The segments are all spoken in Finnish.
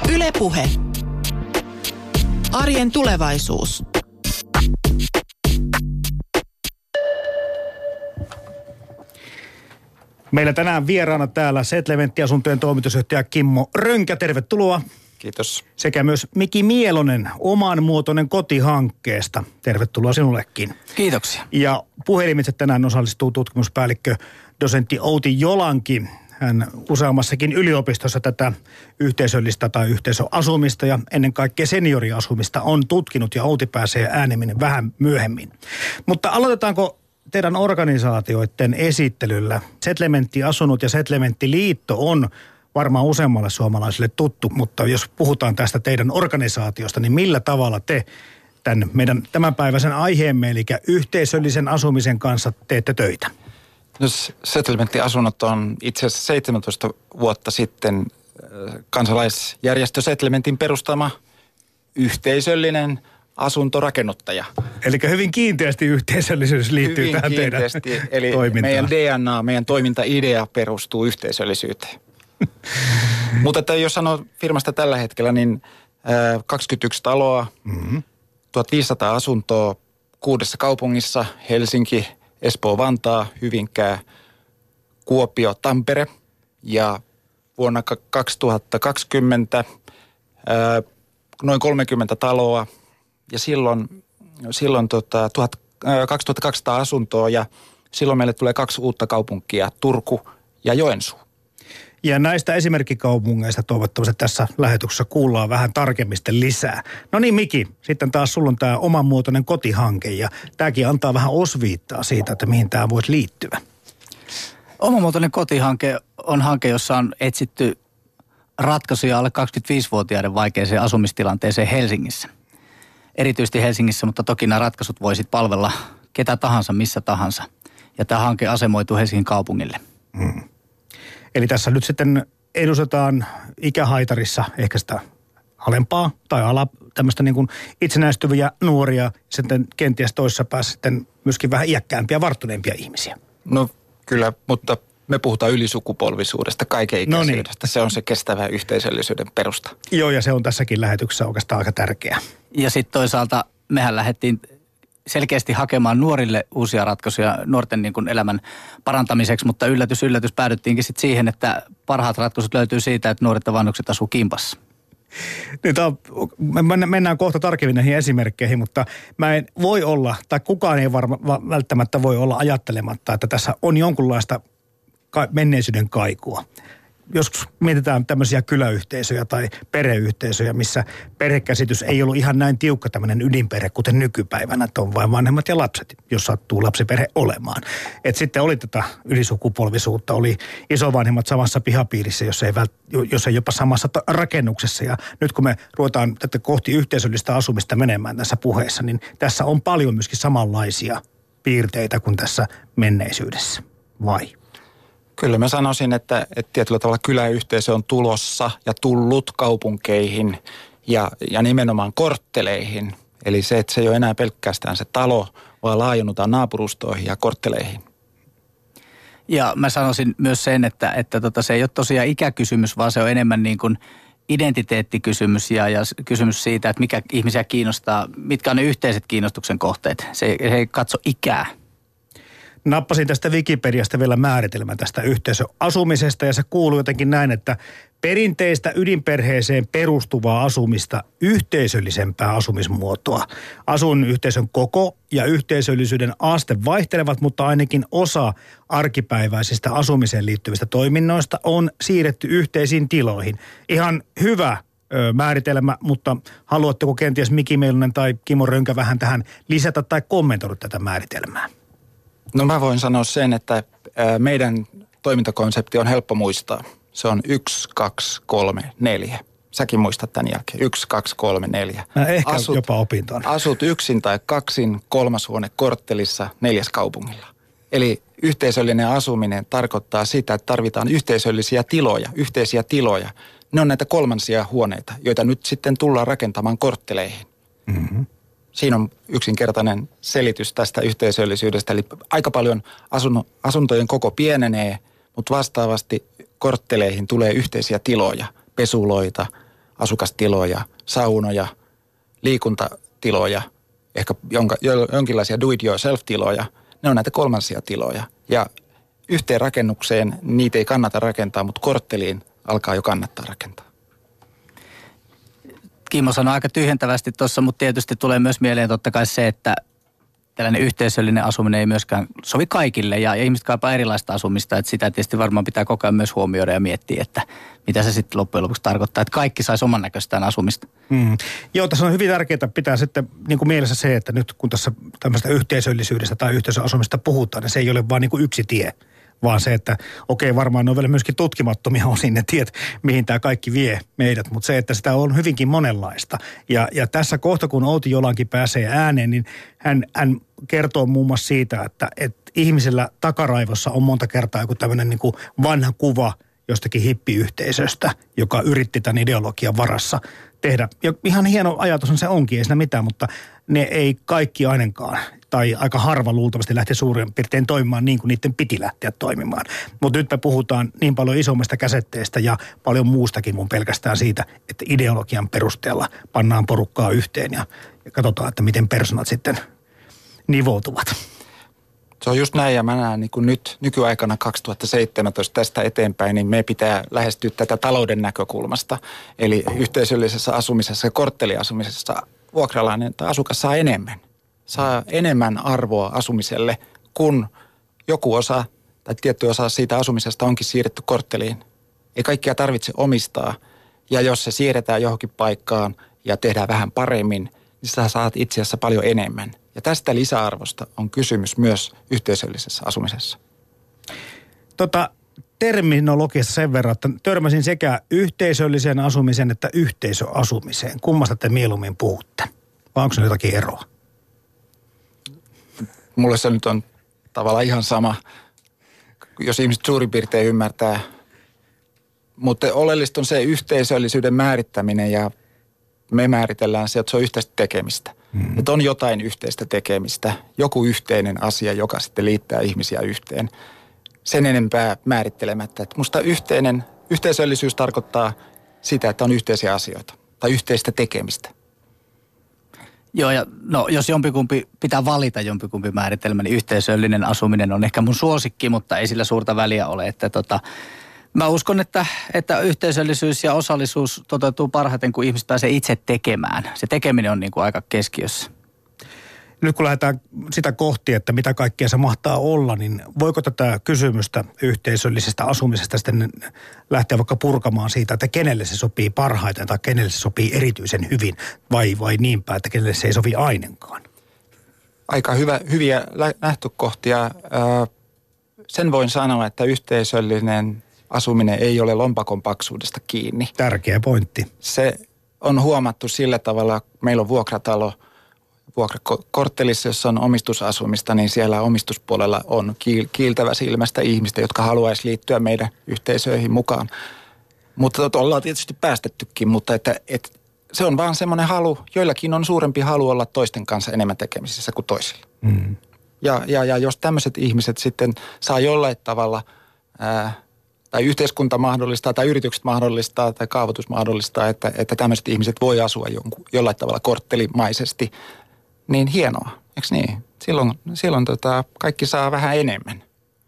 Yle Puhe. Arjen tulevaisuus. Meillä tänään vieraana täällä Setlementti-asuntojen toimitusjohtaja Kimmo Rönkä, tervetuloa. Kiitos. Sekä myös Miki Mielonen Oman muotoinen kotihankkeesta. Tervetuloa sinullekin. Kiitoksia. Ja puhelimitse tänään osallistuu tutkimuspäällikkö dosentti Outi Jolanki. Hän useammassakin yliopistossa tätä yhteisöllistä tai yhteisöasumista ja ennen kaikkea senioriasumista on tutkinut, ja Outi pääsee ääneminen vähän myöhemmin. Mutta aloitetaanko teidän organisaatioiden esittelyllä? Setlementti-asunnot ja Setlementti-liitto on varmaan useammalle suomalaiselle tuttu, mutta jos puhutaan tästä teidän organisaatiosta, niin millä tavalla te tämän meidän tämänpäiväisen aiheemme, eli yhteisöllisen asumisen kanssa teette töitä? No, Setlementti-asunnot on itse asiassa 17 vuotta sitten kansalaisjärjestö Setlementin perustama yhteisöllinen asuntorakennuttaja. Eli hyvin kiinteästi yhteisöllisyys liittyy hyvin tähän kiinteästi, teidän eli toimintaan. meidän DNA, meidän toimintaidea perustuu yhteisöllisyyteen. Mutta että jos sanoo firmasta tällä hetkellä, niin 21 taloa, 1500 asuntoa 6 kaupungissa, Helsinki, Espoo, Vantaa, Hyvinkää, Kuopio, Tampere, ja vuonna 2020 noin 30 taloa ja silloin 2200 asuntoa, ja silloin meille tulee 2 uutta kaupunkia, Turku ja Joensuu. Ja näistä esimerkkikaupungeista toivottavasti tässä lähetyksessä kuullaan vähän tarkemmin lisää. No niin, Miki, sitten taas sulla on tämä omanmuotoinen kotihanke, ja tämäkin antaa vähän osviittaa siitä, että mihin tämä voisi liittyä. Omanmuotoinen kotihanke on hanke, jossa on etsitty ratkaisuja alle 25-vuotiaiden vaikeaseen asumistilanteeseen Helsingissä. Erityisesti Helsingissä, mutta toki nämä ratkaisut voisit palvella ketä tahansa, missä tahansa. Ja tämä hanke asemoituu Helsingin kaupungille. Eli tässä nyt sitten edustetaan ikähaitarissa ehkä sitä alempaa tai tämmöistä niin kuin itsenäistyviä nuoria, sitten kenties toisessa päässä sitten myöskin vähän iäkkäämpiä, varttuneempia ihmisiä. No kyllä, mutta me puhutaan ylisukupolvisuudesta, kaikenikäisyydestä. Se on se kestävä yhteisöllisyyden perusta. Joo, ja se on tässäkin lähetyksessä oikeastaan aika tärkeää. Ja sitten toisaalta mehän lähdettiin selkeästi hakemaan nuorille uusia ratkaisuja nuorten niin kuin elämän parantamiseksi, mutta yllätys päädyttiinkin sitten siihen, että parhaat ratkaisut löytyy siitä, että nuoret ja vanhukset asuu kimpassa. Niin, me mennään kohta tarkemmin näihin esimerkkeihin, mutta mä en voi olla, tai kukaan ei välttämättä voi olla ajattelematta, että tässä on jonkunlaista menneisyyden kaikua. Joskus mietitään tämmöisiä kyläyhteisöjä tai perheyhteisöjä, missä perhekäsitys ei ollut ihan näin tiukka tämmöinen ydinperhe, kuten nykypäivänä, että on vain vanhemmat ja lapset, jos sattuu lapsiperhe olemaan. Et sitten oli tätä ylisukupolvisuutta, oli isovanhemmat samassa pihapiirissä, jos ei jopa samassa rakennuksessa. Ja nyt kun me ruvetaan tätä kohti yhteisöllistä asumista menemään tässä puheessa, niin tässä on paljon myöskin samanlaisia piirteitä kuin tässä menneisyydessä. Vai? Kyllä mä sanoisin, että tietyllä tavalla kyläyhteisö on tulossa ja tullut kaupunkeihin ja nimenomaan kortteleihin. Eli se, että se ei ole enää pelkästään se talo, vaan laajennutaan naapurustoihin ja kortteleihin. Ja mä sanoisin myös sen, että se ei ole tosiaan ikäkysymys, vaan se on enemmän niin kuin identiteettikysymys ja kysymys siitä, että mikä ihmisiä kiinnostaa, mitkä on ne yhteiset kiinnostuksen kohteet. Se ei katso ikää. Nappasin tästä Wikipediasta vielä määritelmän tästä yhteisöasumisesta, ja se kuuluu jotenkin näin, että perinteistä ydinperheeseen perustuvaa asumista yhteisöllisempää asumismuotoa. Asuinyhteisön koko ja yhteisöllisyyden aste vaihtelevat, mutta ainakin osa arkipäiväisistä asumiseen liittyvistä toiminnoista on siirretty yhteisiin tiloihin. Ihan hyvä määritelmä, mutta haluatteko kenties Miki Mielonen tai Kimmo Rönkä vähän tähän lisätä tai kommentoida tätä määritelmää? No mä voin sanoa sen, että meidän toimintakonsepti on helppo muistaa. Se on 1, 2, 3, 4. Säkin muistat tämän jälkeen. 1, 2, 3, 4. Mä ehkä jopa opin ton. Asut yksin tai kaksin, 3 huone korttelissa, 4 kaupungilla. Eli yhteisöllinen asuminen tarkoittaa sitä, että tarvitaan yhteisöllisiä tiloja, yhteisiä tiloja. Ne on näitä kolmansia huoneita, joita nyt sitten tullaan rakentamaan kortteleihin. Mm-hmm. Siinä on yksinkertainen selitys tästä yhteisöllisyydestä. Eli aika paljon asuntojen koko pienenee, mutta vastaavasti kortteleihin tulee yhteisiä tiloja, pesuloita, asukastiloja, saunoja, liikuntatiloja, ehkä jonkinlaisia do-it-yourself-tiloja. Ne on näitä kolmansia tiloja. Ja yhteen rakennukseen niitä ei kannata rakentaa, mutta kortteliin alkaa jo kannattaa rakentaa. Kimmo sanoi aika tyhjentävästi tuossa, mutta tietysti tulee myös mieleen totta kai se, että tällainen yhteisöllinen asuminen ei myöskään sovi kaikille ja ihmiset kaipaa erilaista asumista. Että sitä tietysti varmaan pitää koko ajan myös huomioida ja miettiä, että mitä se sitten loppujen lopuksi tarkoittaa, että kaikki saisi oman näköistään asumista. Joo, tässä on hyvin tärkeää pitää sitten niin kuin mielessä se, että nyt kun tässä tämmöistä yhteisöllisyydestä tai yhteisöasumista puhutaan, niin se ei ole vaan niin kuin yksi tie. Vaan se, että okei, varmaan ne on vielä myöskin tutkimattomia osin ne tiet, mihin tämä kaikki vie meidät. Mutta se, että sitä on hyvinkin monenlaista. Ja tässä kohta, kun Outi Jolanki pääsee ääneen, niin hän kertoo muun muassa siitä, että ihmisellä takaraivossa on monta kertaa joku tämmöinen niin kuin vanha kuva jostakin hippiyhteisöstä, joka yritti tämän ideologian varassa tehdä. Ja ihan hieno ajatus se onkin, ei siinä mitään, mutta ne ei kaikki ainakaan, tai aika harva luultavasti lähti suurin piirtein toimimaan niin kuin niiden piti lähteä toimimaan. Mutta nyt me puhutaan niin paljon isommasta käsitteestä ja paljon muustakin mun pelkästään siitä, että ideologian perusteella pannaan porukkaa yhteen ja katsotaan, että miten persoonat sitten nivoutuvat. Se on just näin, ja mä näen niin kuin nyt nykyaikana 2017 tästä eteenpäin, niin me pitää lähestyä tätä talouden näkökulmasta. Eli yhteisöllisessä asumisessa ja kortteliasumisessa vuokralainen tai asukas saa enemmän. Saa enemmän arvoa asumiselle, kun joku osa tai tietty osa siitä asumisesta onkin siirretty kortteliin. Ei kaikkia tarvitse omistaa, ja jos se siirretään johonkin paikkaan ja tehdään vähän paremmin, niin sä saat itse asiassa paljon enemmän. Ja tästä lisäarvosta on kysymys myös yhteisöllisessä asumisessa. Terminologiassa sen verran, että törmäsin sekä yhteisölliseen asumiseen että yhteisöasumiseen. Kummasta te mieluummin puhutte? Vai onko se jotakin eroa? Mulle se nyt on tavallaan ihan sama, jos ihmiset suurin piirtein ymmärtää. Mutta oleellista on se yhteisöllisyyden määrittäminen, ja me määritellään se, että se on yhteistä tekemistä. Että on jotain yhteistä tekemistä, joku yhteinen asia, joka sitten liittää ihmisiä yhteen. Sen enempää määrittelemättä. Että musta yhteisöllisyys tarkoittaa sitä, että on yhteisiä asioita tai yhteistä tekemistä. Joo, ja no, jos jompikumpi pitää valita jompikumpi määritelmä, niin yhteisöllinen asuminen on ehkä mun suosikki, mutta ei sillä suurta väliä ole. Että mä uskon, että yhteisöllisyys ja osallisuus toteutuu parhaiten, kun ihmiset pääsee itse tekemään. Se tekeminen on niin kuin aika keskiössä. Nyt kun lähdetään sitä kohti, että mitä kaikkea se mahtaa olla, niin voiko tätä kysymystä yhteisöllisestä asumisesta sitten lähteä vaikka purkamaan siitä, että kenelle se sopii parhaiten tai kenelle se sopii erityisen hyvin vai niinpä, että kenelle se ei sovi ainenkaan? Aika hyviä lähtökohtia. Sen voin sanoa, että yhteisöllinen asuminen ei ole lompakon paksuudesta kiinni. Tärkeä pointti. Se on huomattu sillä tavalla, meillä on vuokratalo, vuokrakorttelissa, jossa on omistusasumista, niin siellä omistuspuolella on kiiltävä silmästä ihmistä, jotka haluaisi liittyä meidän yhteisöihin mukaan. Mutta ollaan tietysti päästettykin, mutta että se on vaan semmoinen halu, joillakin on suurempi halu olla toisten kanssa enemmän tekemisissä kuin toisilla. Ja jos tämmöiset ihmiset sitten saa jollain tavalla, tai yhteiskunta mahdollistaa, tai yritykset mahdollistaa, tai kaavoitus mahdollistaa, että tämmöiset ihmiset voi asua jollain tavalla korttelimaisesti, niin hienoa, eikö niin? Silloin kaikki saa vähän enemmän.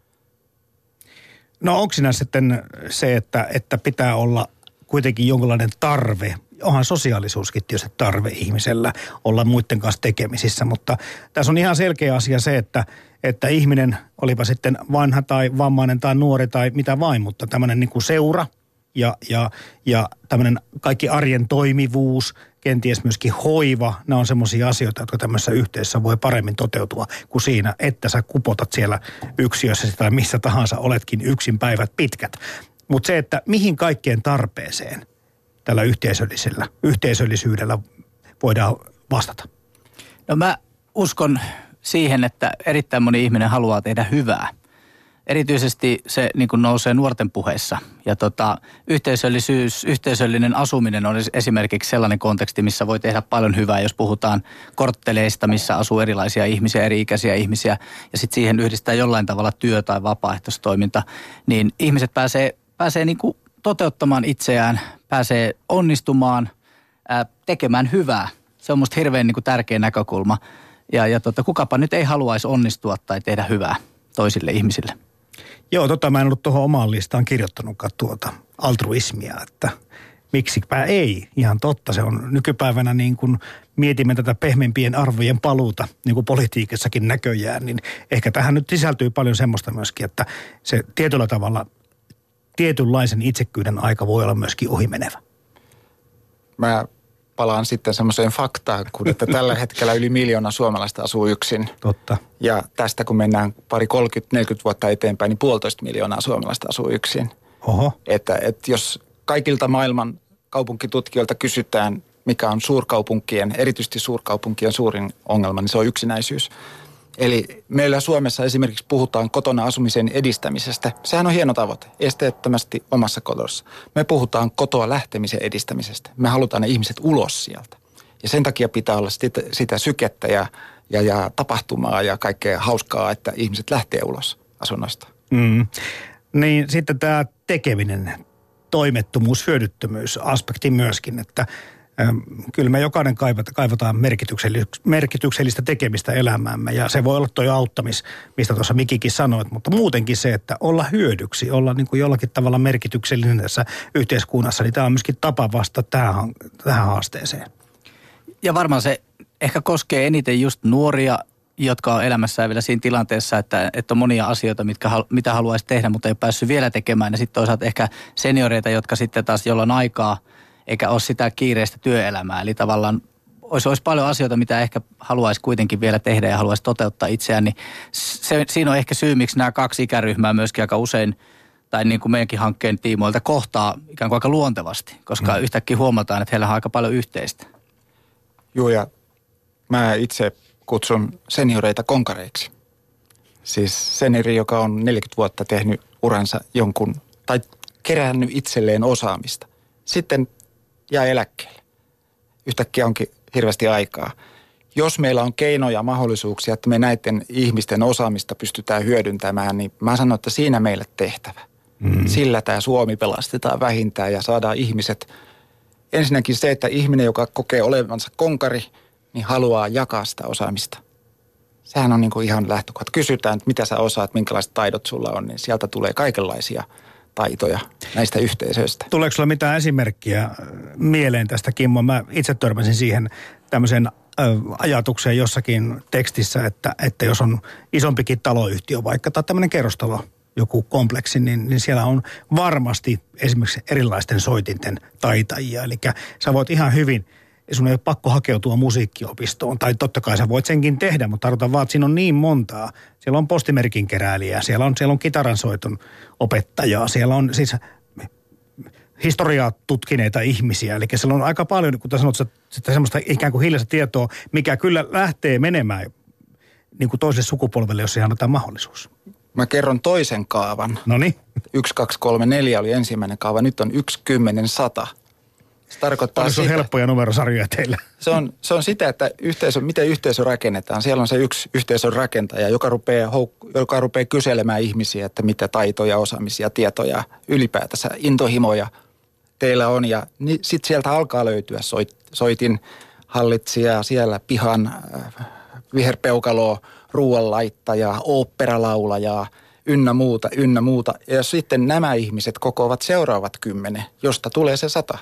No onko siinä sitten se, että pitää olla kuitenkin jonkinlainen tarve, onhan sosiaalisuuskin tietysti tarve ihmisellä olla muiden kanssa tekemisissä, mutta tässä on ihan selkeä asia se, että ihminen, olipa sitten vanha tai vammainen tai nuori tai mitä vain, mutta tämmöinen niin kuin seura ja tämmöinen kaikki arjen toimivuus, kenties myöskin hoiva, nämä on semmoisia asioita, jotka tämmöisessä yhteisössä voi paremmin toteutua kuin siinä, että sä kupotat siellä yksiössä tai missä tahansa oletkin yksin päivät pitkät. Mutta se, että mihin kaikkeen tarpeeseen tällä yhteisöllisyydellä voidaan vastata? No mä uskon siihen, että erittäin moni ihminen haluaa tehdä hyvää. Erityisesti se niin kuin nousee nuorten puheissa. Ja yhteisöllinen asuminen on esimerkiksi sellainen konteksti, missä voi tehdä paljon hyvää, jos puhutaan kortteleista, missä asuu erilaisia ihmisiä, eri-ikäisiä ihmisiä, ja sitten siihen yhdistää jollain tavalla työ- tai vapaaehtoistoiminta, niin ihmiset pääsee niin kuin toteuttamaan itseään, pääsee onnistumaan, tekemään hyvää. Se on musta hirveän niin kuin tärkeä näkökulma. Ja kukapa nyt ei haluaisi onnistua tai tehdä hyvää toisille ihmisille. Joo, mä en ollut tuohon omaan listaan kirjoittanutkaan altruismia, että miksipä ei. Ihan totta, se on nykypäivänä niin kuin mietimme tätä pehmeimpien arvojen paluuta, niin kuin politiikassakin näköjään, niin ehkä tähän nyt sisältyy paljon semmoista myöskin, että se tietyllä tavalla tietynlaisen itsekkyyden aika voi olla myöskin ohimenevä. Mä palaan sitten semmoiseen faktaan, kun että tällä hetkellä yli 1 miljoonaa suomalaista asuu yksin. Totta. Ja tästä kun mennään 30-40 vuotta eteenpäin, niin 1,5 miljoonaa suomalaista asuu yksin. Oho. Että jos kaikilta maailman kaupunkitutkijoilta kysytään, mikä on suurkaupunkien, erityisesti suurkaupunkien suurin ongelma, niin se on yksinäisyys. Eli meillä Suomessa esimerkiksi puhutaan kotona asumisen edistämisestä. Sehän on hieno tavoite, esteettömästi omassa kotossa. Me puhutaan kotoa lähtemisen edistämisestä. Me halutaan ne ihmiset ulos sieltä. Ja sen takia pitää olla sitä sykettä ja tapahtumaa ja kaikkea hauskaa, että ihmiset lähtee ulos asunnoista. Niin sitten tämä tekeminen, toimettomuus, hyödyttömyys aspekti myöskin, että kyllä me jokainen kaivataan merkityksellistä tekemistä elämäämme ja se voi olla toi auttamis, mistä tuossa Mikikin sanoit, mutta muutenkin se, että olla hyödyksi, olla niin kuin jollakin tavalla merkityksellinen tässä yhteiskunnassa, niin tämä on myöskin tapa vastata tähän haasteeseen. Ja varmaan se ehkä koskee eniten just nuoria, jotka on elämässään vielä siinä tilanteessa, että on monia asioita, mitä haluaisi tehdä, mutta ei päässyt vielä tekemään. Ja sitten toisaalta ehkä senioreita, jotka sitten taas jollain aikaa eikä ole sitä kiireistä työelämää. Eli tavallaan olisi paljon asioita, mitä ehkä haluaisi kuitenkin vielä tehdä ja haluaisi toteuttaa itseään. Niin siinä on ehkä syy, miksi nämä 2 ikäryhmää myöskin aika usein, tai niin kuin meidänkin hankkeen tiimoilta, kohtaa ikään kuin aika luontevasti, koska yhtäkkiä huomataan, että heillä on aika paljon yhteistä. Joo, ja mä itse kutsun senioreita konkareiksi. Siis seniori, joka on 40 vuotta tehnyt uransa jonkun, tai kerännyt itselleen osaamista. Sitten jää eläkkeelle. Yhtäkkiä onkin hirveästi aikaa. Jos meillä on keinoja ja mahdollisuuksia, että me näiden ihmisten osaamista pystytään hyödyntämään, niin mä sanon, että siinä meille tehtävä. Sillä tämä Suomi pelastetaan vähintään ja saadaan ihmiset. Ensinnäkin se, että ihminen, joka kokee olevansa konkari, niin haluaa jakaa sitä osaamista. Sehän on niin kuin ihan lähtökohta. Kysytään, että mitä sä osaat, minkälaiset taidot sulla on, niin sieltä tulee kaikenlaisia taitoja näistä yhteisöistä. Tuleeko sulla mitään esimerkkiä mieleen tästä, Kimmo? Mä itse törmäsin siihen tämmöiseen ajatukseen jossakin tekstissä, että jos on isompikin taloyhtiö vaikka tai tämmöinen kerrostalo, joku kompleksi, niin siellä on varmasti esimerkiksi erilaisten soitinten taitajia. Eli sä voit ihan hyvin, sun ei ole pakko hakeutua musiikkiopistoon, tai totta kai sä voit senkin tehdä, mutta tarkoitan vaan, että siinä on niin montaa. Siellä on postimerkin keräilijää, siellä on kitaransoiton opettajaa, siellä on siis historiaa tutkineita ihmisiä. Eli siellä on aika paljon, kun sanot, sitä semmoista ikään kuin hiljaista tietoa, mikä kyllä lähtee menemään niin kuin toiselle sukupolvelle, jos siihen annetaan mahdollisuus. Mä kerron toisen kaavan. Noniin. 1, 2, 3, 4 oli ensimmäinen kaava, nyt on 1, 10, 100. Se tarkoittaa sitä. On helppoja numerosarjoja teillä. Se on sitä, että miten yhteisö rakennetaan. Siellä on se yksi yhteisön rakentaja, joka rupeaa kyselemään ihmisiä, että mitä taitoja, osaamisia, tietoja, ylipäätänsä intohimoja teillä on. Ja sitten sieltä alkaa löytyä soitin hallitsija, siellä pihan viherpeukaloa, ruoanlaittajaa, oopperalaulajaa, ynnä muuta. Ja sitten nämä ihmiset kokoavat seuraavat 10, josta tulee se 100.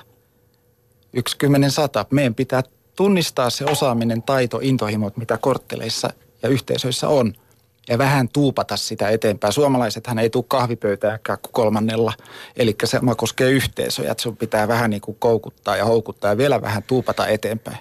1, 10, 100. Meidän pitää tunnistaa se osaaminen, taito, intohimot, mitä kortteleissa ja yhteisöissä on. Ja vähän tuupata sitä eteenpäin. Suomalaisethan ei tule kahvipöytäänkään kuin 3. Eli se koskee yhteisöjä, että sun pitää vähän niin kuin koukuttaa ja houkuttaa ja vielä vähän tuupata eteenpäin.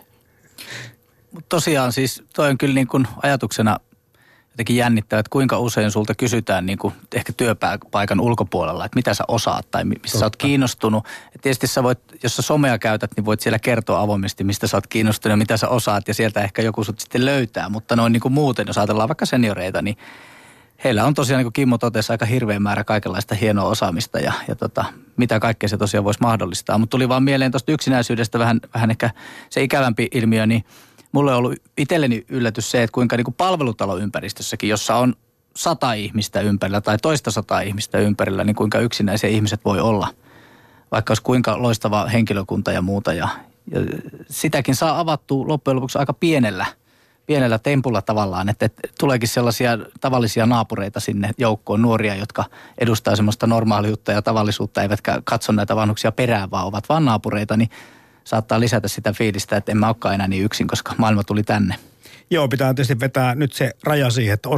Tosiaan siis toi on kyllä niin kuin ajatuksena jotenkin jännittävä, että kuinka usein sulta kysytään niin kuin ehkä työpaikan ulkopuolella, että mitä sä osaat tai mistä sä oot kiinnostunut. Et tietysti sä voit, jos sä somea käytät, niin voit siellä kertoa avoimesti, mistä sä oot kiinnostunut ja mitä sä osaat ja sieltä ehkä joku sut sitten löytää. Mutta noin niin kuin muuten, jos ajatellaan vaikka senioreita, niin heillä on tosiaan, niin kuin Kimmo totesi, aika hirveä määrä kaikenlaista hienoa osaamista ja mitä kaikkea se tosiaan voisi mahdollistaa. Mutta tuli vaan mieleen tuosta yksinäisyydestä vähän ehkä se ikävämpi ilmiö, niin mulle on ollut itselleni yllätys se, että kuinka niin kuin palvelutaloympäristössäkin, jossa on 100 ihmistä ympärillä tai toista 100 ihmistä ympärillä, niin kuinka yksinäisiä ihmiset voi olla. vaikka olisi kuinka loistava henkilökunta ja muuta. Ja sitäkin saa avattua loppujen lopuksi aika pienellä tempulla tavallaan, että tuleekin sellaisia tavallisia naapureita sinne joukkoon, nuoria, jotka edustaa semmoista normaaliutta ja tavallisuutta, eivätkä katso näitä vanhuksia perään, vaan ovat vaan naapureita, niin saattaa lisätä sitä fiilistä, että en mä olekaan enää niin yksin, koska maailma tuli tänne. Joo, pitää tietysti vetää nyt se raja siihen, että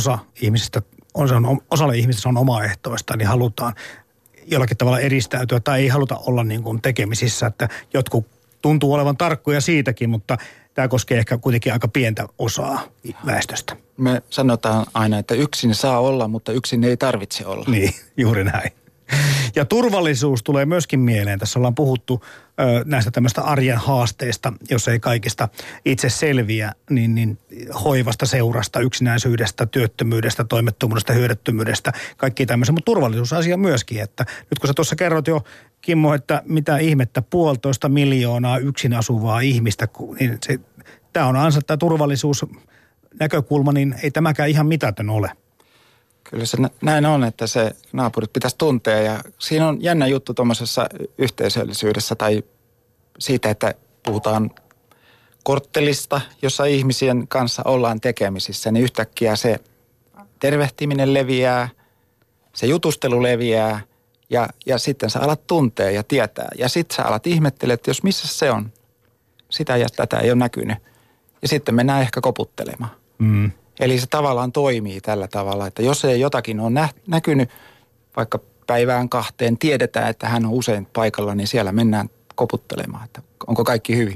osalle ihmisistä on omaehtoista, niin halutaan jollakin tavalla edistäytyä tai ei haluta olla niin kuin tekemisissä, että jotkut tuntuu olevan tarkkoja siitäkin, mutta tämä koskee ehkä kuitenkin aika pientä osaa väestöstä. Me sanotaan aina, että yksin saa olla, mutta yksin ei tarvitse olla. Niin, juuri näin. Ja turvallisuus tulee myöskin mieleen. Tässä ollaan puhuttu näistä tämmöistä arjen haasteista, jos ei kaikista itse selviä, niin hoivasta, seurasta, yksinäisyydestä, työttömyydestä, toimettomuudesta, hyödyttömyydestä, kaikki tämmöisiä. Mutta turvallisuusasia myöskin, että nyt kun sä tuossa kerrot jo, Kimmo, että mitä ihmettä 1,5 miljoonaa yksin asuvaa ihmistä, niin tämä on tämä turvallisuusnäkökulma, niin ei tämäkään ihan mitätön ole. Kyllä se näin on, että se naapurit pitäisi tuntea ja siinä on jännä juttu tuommoisessa yhteisöllisyydessä tai siitä, että puhutaan korttelista, jossa ihmisien kanssa ollaan tekemisissä, niin yhtäkkiä se tervehtiminen leviää, se jutustelu leviää ja sitten sä alat tuntea ja tietää ja sitten sä alat ihmettelemään, että jos missä se on, sitä ja tätä ei ole näkynyt ja sitten mennään ehkä koputtelemaan. Mm. Eli se tavallaan toimii tällä tavalla, että jos ei jotakin ole näkynyt, vaikka päivään 2, tiedetään, että hän on usein paikalla, niin siellä mennään koputtelemaan, että onko kaikki hyvin.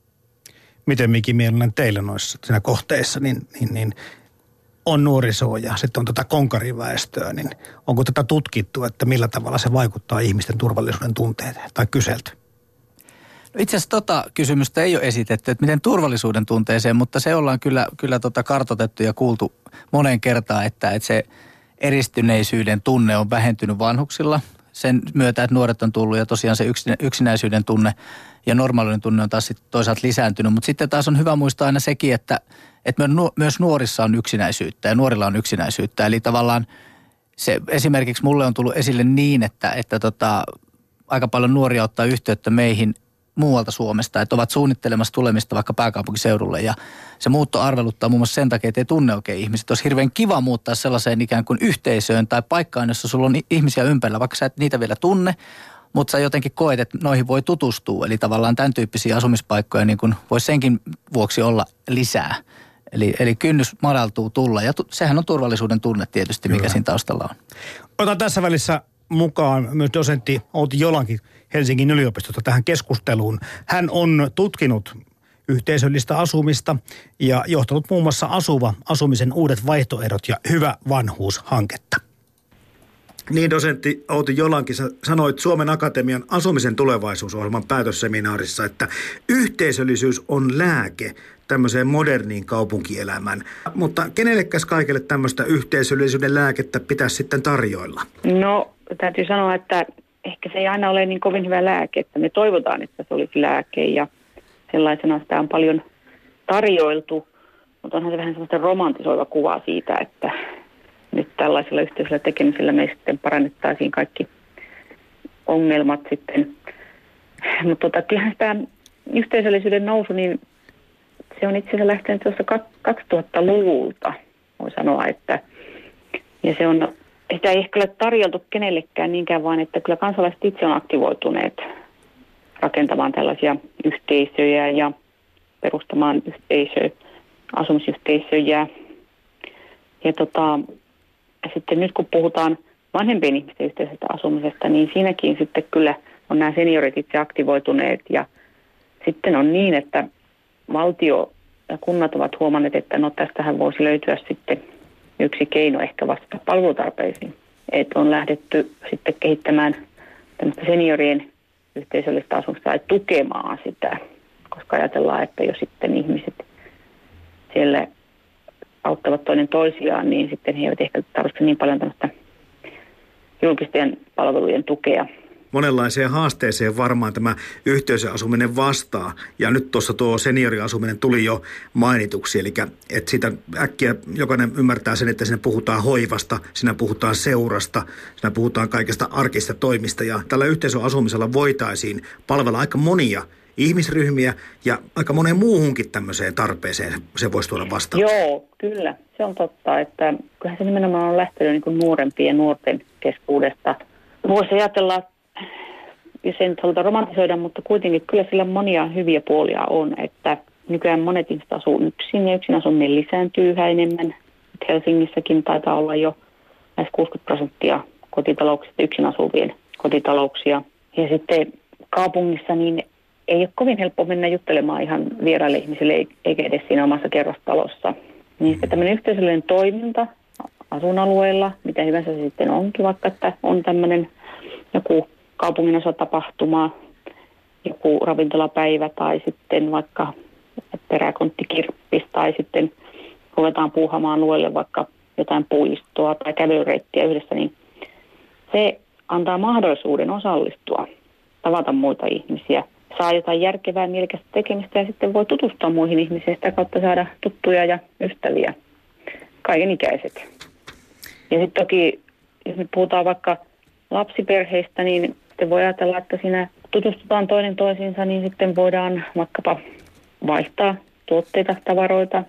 Miten Miki Mielunen teillä noissa siinä kohteissa, niin on nuorisoa ja sitten on tätä konkariväestöä, niin onko tätä tutkittu, että millä tavalla se vaikuttaa ihmisten turvallisuuden tunteeseen tai kyselty? Itse asiassa kysymystä ei ole esitetty, että miten turvallisuuden tunteeseen, mutta se ollaan kyllä kartoitettu ja kuultu moneen kertaan, että se eristyneisyyden tunne on vähentynyt vanhuksilla. Sen myötä, että nuoret on tullut ja tosiaan se yksinäisyyden tunne ja normaalinen tunne on taas toisaalta lisääntynyt. Mutta sitten taas on hyvä muistaa aina sekin, että myös nuorissa on yksinäisyyttä ja nuorilla on yksinäisyyttä. Eli tavallaan se esimerkiksi mulle on tullut esille niin, että aika paljon nuoria ottaa yhteyttä meihin muualta Suomesta, että ovat suunnittelemassa tulemista vaikka pääkaupunkiseudulle ja se muutto arveluttaa muun muassa sen takia, että ei tunne oikein ihmiset. Olisi hirveän kiva muuttaa sellaiseen ikään kuin yhteisöön tai paikkaan, jossa sulla on ihmisiä ympärillä, vaikka sä et niitä vielä tunne, mutta sä jotenkin koet, että noihin voi tutustua. Eli tavallaan tämän tyyppisiä asumispaikkoja niin kuin voisi senkin vuoksi olla lisää. Eli kynnys madaltuu tulla ja sehän on turvallisuuden tunne tietysti, mikä siinä taustalla on. Otan tässä välissä mukaan myös dosentti Outi Jolanki Helsingin yliopistosta tähän keskusteluun. Hän on tutkinut yhteisöllistä asumista ja johtanut muun muassa asumisen uudet vaihtoehdot ja Hyvä vanhuus-hanketta. Niin, dosentti Outi Jolanki, sä sanoit Suomen Akatemian asumisen tulevaisuusohjelman päätösseminaarissa, että yhteisöllisyys on lääke tämmöiseen moderniin kaupunkielämään. Mutta kenellekäs kaikille tämmöistä yhteisöllisyyden lääkettä pitäisi sitten tarjoilla? No, täytyy sanoa, että ehkä se ei aina ole niin kovin hyvä lääke, että me toivotaan, että se olisi lääke ja sellaisena sitä on paljon tarjoiltu, mutta onhan se vähän semmoista romantisoiva kuva siitä, että nyt tällaisella yhteisellä tekemisellä me sitten parannettaisiin kaikki ongelmat sitten. Mutta kyllähän tämä yhteisöllisyyden nousu, niin se on itse asiassa lähtenyt tuossa 2000-luvulta, voi sanoa, että ja se on, sitä ei ehkä ole tarjoltu kenellekään niinkään, vaan että kyllä kansalaiset itse on aktivoituneet rakentamaan tällaisia yhteisöjä ja perustamaan asumisyhteisöjä. Ja sitten nyt kun puhutaan vanhempien ihmisten yhteisestä asumisesta, niin siinäkin sitten kyllä on nämä seniorit itse aktivoituneet ja sitten on niin, että valtio ja kunnat ovat huomanneet, että no tästähän voisi löytyä sitten yksi keino ehkä vastata palvelutarpeisiin. Että on lähdetty sitten kehittämään tämmöistä seniorien yhteisöllistä asumista tai tukemaan sitä, koska ajatellaan, että jos sitten ihmiset siellä auttavat toinen toisiaan, niin sitten he eivät ehkä tarvitse niin paljon tämmöistä julkisten palvelujen tukea. monenlaiseen haasteeseen varmaan tämä yhteisöasuminen vastaa. Ja nyt tuossa tuo senioriasuminen tuli jo mainituksi, eli että siitä äkkiä jokainen ymmärtää sen, että siinä puhutaan hoivasta, siinä puhutaan seurasta, siinä puhutaan kaikesta arkista toimista. Ja tällä yhteisöasumisella voitaisiin palvella aika monia ihmisryhmiä ja aika moneen muuhunkin tämmöiseen tarpeeseen se voisi tuoda vastaan. Joo, kyllä. Se on totta, että kyllähän se nimenomaan on lähtenyt niin kuin nuorempien nuorten keskuudesta. Voisi ajatella, ja sen halutaan romantisoida, mutta kuitenkin kyllä sillä monia hyviä puolia on, että nykyään monet ihmiset asuu yksin ja yksin asuminen lisääntyy yhä enemmän. Helsingissäkin taitaa olla jo lähes 60% kotitalouksista yksin asuvien kotitalouksia. Ja sitten kaupungissa niin ei ole kovin helppo mennä juttelemaan ihan vieraille ihmisille, eikä edes siinä omassa kerrostalossa. Niin sitten tämmöinen yhteisöllinen toiminta asuinalueella, mitä hyvänsä se sitten onkin, vaikka että on tämmöinen joku kaupunginosatapahtuma, joku ravintolapäivä tai sitten vaikka peräkonttikirppis tai sitten ruvetaan puuhamaan alueelle vaikka jotain puistoa tai kävelyreittiä yhdessä, niin se antaa mahdollisuuden osallistua, tavata muita ihmisiä, saa jotain järkevää mielekästä tekemistä ja sitten voi tutustua muihin ihmisiin, sitä kautta saada tuttuja ja ystäviä, kaikenikäiset. Ja sitten toki, jos nyt puhutaan vaikka lapsiperheistä, niin sitten voi ajatella, että siinä tutustutaan toinen toisiinsa, niin sitten voidaan vaikkapa vaihtaa tuotteita, tavaroita,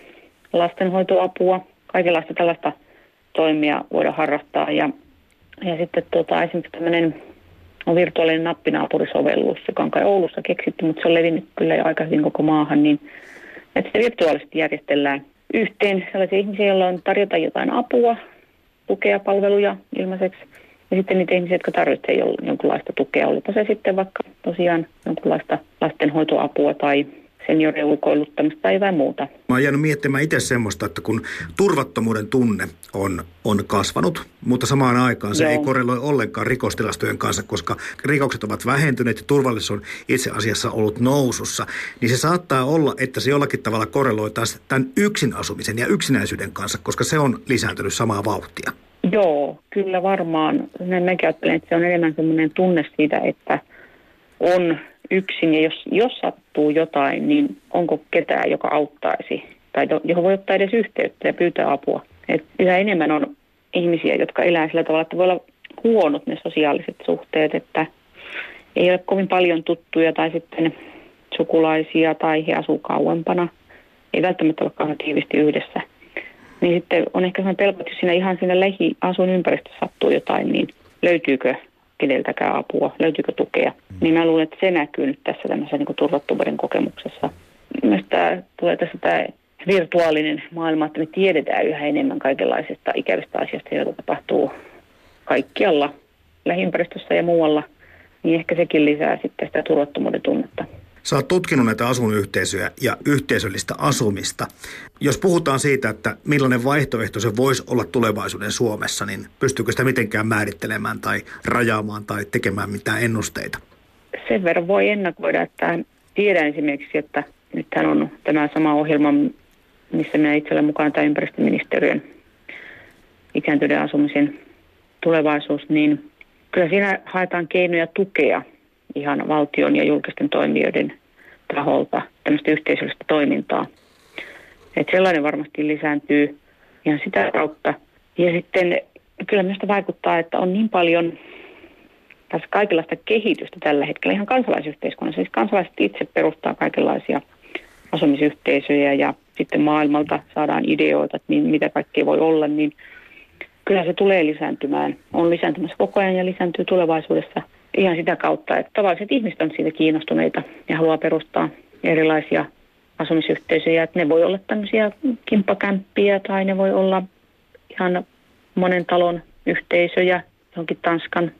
lastenhoitoapua, kaikenlaista tällaista toimia voidaan harrastaa. Ja sitten esimerkiksi tämmöinen on virtuaalinen nappinaapurisovellus, joka on kai Oulussa keksitty, mutta se on levinnyt kyllä jo aika hyvin koko maahan, niin että se virtuaalisesti järjestellään yhteen sellaisia ihmisiä, joilla on tarjota jotain apua, tukea, palveluja ilmaiseksi. Ja sitten niitä ihmisiä, jotka tarvitsevat jonkinlaista tukea, olipa se sitten vaikka tosiaan jonkinlaista lastenhoitoapua tai seniorien ulkoiluttamista tai jotain muuta. Mä oon jäänyt miettimään itse semmoista, että kun turvattomuuden tunne on kasvanut, mutta samaan aikaan se ei korreloi ollenkaan rikostilastojen kanssa, koska rikokset ovat vähentyneet ja turvallisuus on itse asiassa ollut nousussa, niin se saattaa olla, että se jollakin tavalla korreloi taas tämän yksin asumisen ja yksinäisyyden kanssa, koska se on lisääntynyt samaa vauhtia. Joo, kyllä varmaan. Mäkin ajattelen, että se on enemmän sellainen tunne siitä, että on yksin ja jos sattuu jotain, niin onko ketään, joka auttaisi tai johon voi ottaa edes yhteyttä ja pyytää apua. Et yhä enemmän on ihmisiä, jotka elää sillä tavalla, että voi olla huonot ne sosiaaliset suhteet, että ei ole kovin paljon tuttuja tai sitten sukulaisia tai he asuu kauempana. Ei välttämättä ole kauhean tiivisti yhdessä. Niin sitten on ehkä sellainen pelko, että jos siinä lähiasun ympäristössä sattuu jotain, niin löytyykö keneltäkään apua, löytyykö tukea. Niin mä luulen, että se näkyy nyt tässä tämmöisessä niin kuin turvattomuuden kokemuksessa. Mielestäni tulee tässä tämä virtuaalinen maailma, että me tiedetään yhä enemmän kaikenlaisista ikävistä asioista, joita tapahtuu kaikkialla lähiympäristössä ja muualla. Niin ehkä sekin lisää sitten sitä turvattomuuden tunnetta. Sä oot tutkinut näitä asuinyhteisöjä ja yhteisöllistä asumista. Jos puhutaan siitä, että millainen vaihtoehto se voisi olla tulevaisuuden Suomessa, niin pystyykö sitä mitenkään määrittelemään tai rajaamaan tai tekemään mitään ennusteita? Sen verran voi ennakoida, että tiedän esimerkiksi, että nythän on tämä sama ohjelma, missä minä itse olen mukana, tämä ympäristöministeriön ikääntyneen asumisen tulevaisuus, niin kyllä siinä haetaan keinoja tukea ihan valtion ja julkisten toimijoiden taholta tämmöistä yhteisöllistä toimintaa. Että sellainen varmasti lisääntyy ihan sitä kautta. Ja sitten kyllä minusta vaikuttaa, että on niin paljon tässä kaikenlaista kehitystä tällä hetkellä ihan kansalaisyhteiskunnassa. Siis kansalaiset itse perustaa kaikenlaisia asumisyhteisöjä ja sitten maailmalta saadaan ideoita, että mitä kaikkea voi olla, niin kyllä se tulee lisääntymään. On lisääntymässä koko ajan ja lisääntyy tulevaisuudessa ihan sitä kautta, että tavalliset ihmiset on siitä kiinnostuneita ja haluaa perustaa erilaisia asumisyhteisöjä. Että ne voi olla tämmöisiä kimppakämppiä tai ne voi olla ihan monen talon yhteisöjä johonkin Tanskan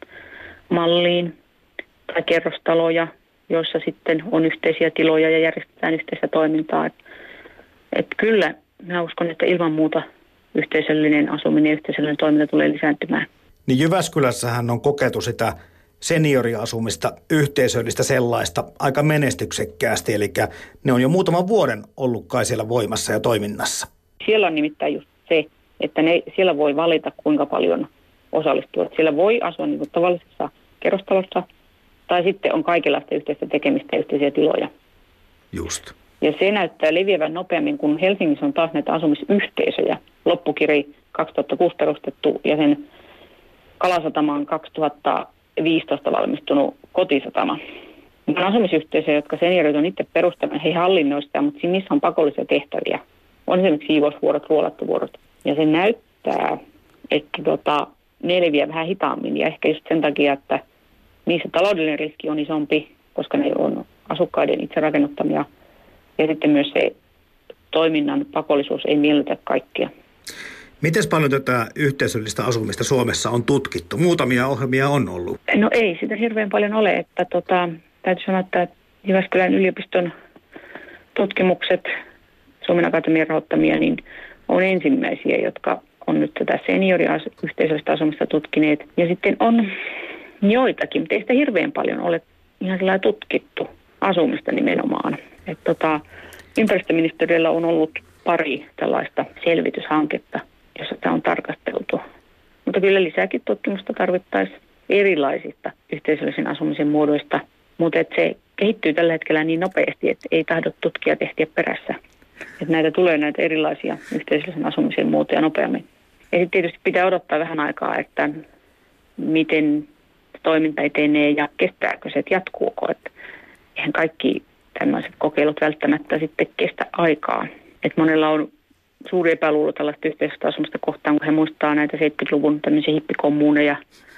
malliin tai kerrostaloja, joissa sitten on yhteisiä tiloja ja järjestetään yhteistä toimintaa. Että kyllä mä uskon, että ilman muuta yhteisöllinen asuminen ja yhteisöllinen toiminta tulee lisääntymään. Niin Jyväskylässähän on kokeiltu sitä senioriasumista, yhteisöllistä sellaista aika menestyksekkäästi, eli ne on jo muutaman vuoden ollut kai siellä voimassa ja toiminnassa. Siellä on nimittäin just se, että siellä voi valita kuinka paljon osallistua. Siellä voi asua niin kuin tavallisessa kerrostalossa, tai sitten on kaikenlaista yhteistä tekemistä ja yhteisiä tiloja. Just. Ja se näyttää leviävän nopeammin, kun Helsingissä on taas näitä asumisyhteisöjä. Loppukiri 2006 perustettu ja sen Kalasatama on 2015 valmistunut Kotisatama. On asumisyhteisöjä, jotka seniorit on itse perustaneet, he hallinnoivat sitä, mutta niissä on pakollisia tehtäviä. On esimerkiksi siivousvuorot, ruolattuvuorot. Ja se näyttää, että ne leviää vähän hitaammin ja ehkä just sen takia, että niissä taloudellinen riski on isompi, koska ne on asukkaiden itse rakennuttamia. Ja sitten myös se toiminnan pakollisuus ei miellytä kaikkia. Miten paljon tätä yhteisöllistä asumista Suomessa on tutkittu? Muutamia ohjelmia on ollut. No ei sitä hirveän paljon ole. Että täytyy sanoa, että Jyväskylän yliopiston tutkimukset Suomen Akatemian rahoittamia niin on ensimmäisiä, jotka on nyt tätä senioriyhteisöllistä asumista tutkineet. Ja sitten on joitakin, mutta ei sitä hirveän paljon ole ihan sellainen tutkittu asumista nimenomaan. Että ympäristöministeriöllä on ollut pari tällaista selvityshanketta, jossa tämä on tarkasteltu. Mutta kyllä lisääkin tutkimusta tarvittaisiin erilaisista yhteisöllisen asumisen muodoista, mutta se kehittyy tällä hetkellä niin nopeasti, että ei tahdo tutkia tehtiä perässä. Että näitä tulee näitä erilaisia yhteisöllisen asumisen muotoja nopeammin. Ja sitten tietysti pitää odottaa vähän aikaa, että miten toiminta etenee ja kestääkö se, että jatkuuko. Että eihän kaikki tämmöiset kokeilut välttämättä sitten kestä aikaa. Että monella on suuri epäluulo tällaista yhteisöstä asumista kohtaan, kun he muistaa näitä 70-luvun tämmöisiä hippikommuuneja,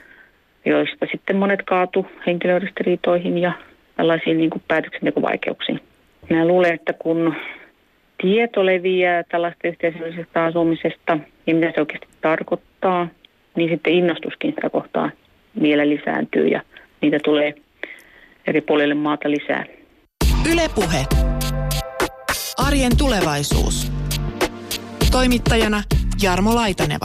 joista sitten monet kaatu henkilöristiriitoihin ja tällaisiin niin kuin päätöksentekovaikeuksiin. Mä luulen, että kun tieto leviää tällaista yhteisöllisestä asumisesta ja mitä se oikeasti tarkoittaa, niin sitten innostuskin sitä kohtaa vielä lisääntyy ja niitä tulee eri puolille maata lisää. Yle Puhe. Arjen tulevaisuus. Toimittajana Jarmo Laitaneva.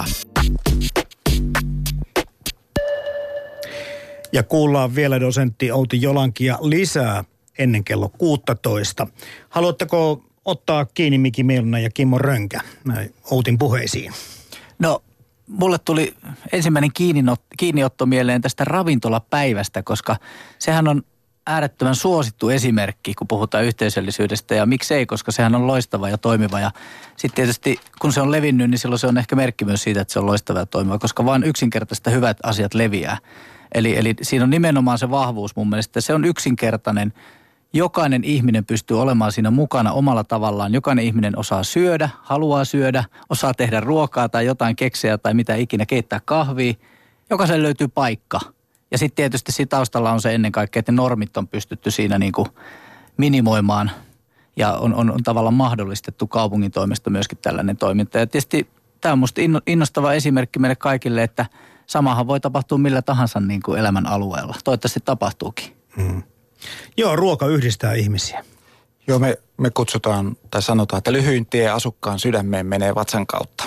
Ja kuullaan vielä dosentti Outi Jolankia lisää ennen kello 16. Haluatteko ottaa kiinni Miki Mielunen ja Kimmo Rönkä näin Outin puheisiin? No, mulle tuli ensimmäinen kiinniotto mieleen tästä ravintolapäivästä, koska sehän on äärettömän suosittu esimerkki, kun puhutaan yhteisöllisyydestä ja miksei, koska sehän on loistava ja toimiva. Ja sitten tietysti, kun se on levinnyt, niin silloin se on ehkä merkki myös siitä, että se on loistava ja toimiva, koska vaan yksinkertaista hyvät asiat leviää. Eli siinä on nimenomaan se vahvuus mun mielestä. Se on yksinkertainen. Jokainen ihminen pystyy olemaan siinä mukana omalla tavallaan. Jokainen ihminen osaa syödä, haluaa syödä, osaa tehdä ruokaa tai jotain keksejä tai mitä ikinä, keittää kahvia. Jokaiselle löytyy paikka. Ja sitten tietysti siinä taustalla on se ennen kaikkea, että normit on pystytty siinä niin kuin minimoimaan ja on tavallaan mahdollistettu kaupungin toimesta myöskin tällainen toiminta. Ja tietysti tämä on musta innostava esimerkki meille kaikille, että samahan voi tapahtua millä tahansa niin kuin elämän alueella. Toivottavasti tapahtuukin. Mm. Joo, ruoka yhdistää ihmisiä. Joo, me kutsutaan tai sanotaan, että lyhyin tie asukkaan sydämeen menee vatsan kautta.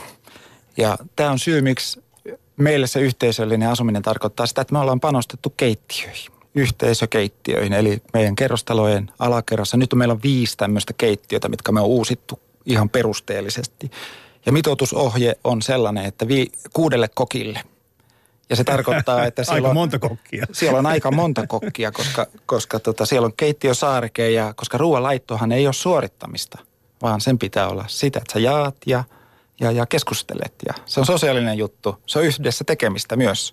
Ja tämä on syy, miksi meille se yhteisöllinen asuminen tarkoittaa sitä, että me ollaan panostettu keittiöihin, yhteisökeittiöihin. Eli meidän kerrostalojen alakerrassa, nyt meillä on 5 tämmöistä keittiötä, mitkä me on uusittu ihan perusteellisesti. Ja mitoitusohje on sellainen, että 6 kokille. Ja se tarkoittaa, että aika monta kokkia. Siellä on aika monta kokkia, koska siellä on keittiösaareke ja koska ruoanlaittohan ei ole suorittamista, vaan sen pitää olla sitä, että sä jaat ja keskustelet. Ja se on sosiaalinen juttu, se on yhdessä tekemistä myös.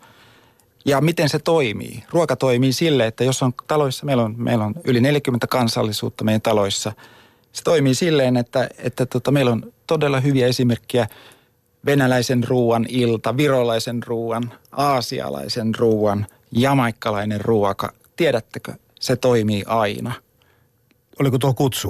Ja miten se toimii? Ruoka toimii sille, että jos on taloissa, meillä on yli 40 kansallisuutta meidän taloissa. Se toimii silleen, että meillä on todella hyviä esimerkkejä. Venäläisen ruoan ilta, virolaisen ruoan, aasialaisen ruoan, jamaikkalainen ruoka. Tiedättekö, se toimii aina. Oliko tuo kutsu?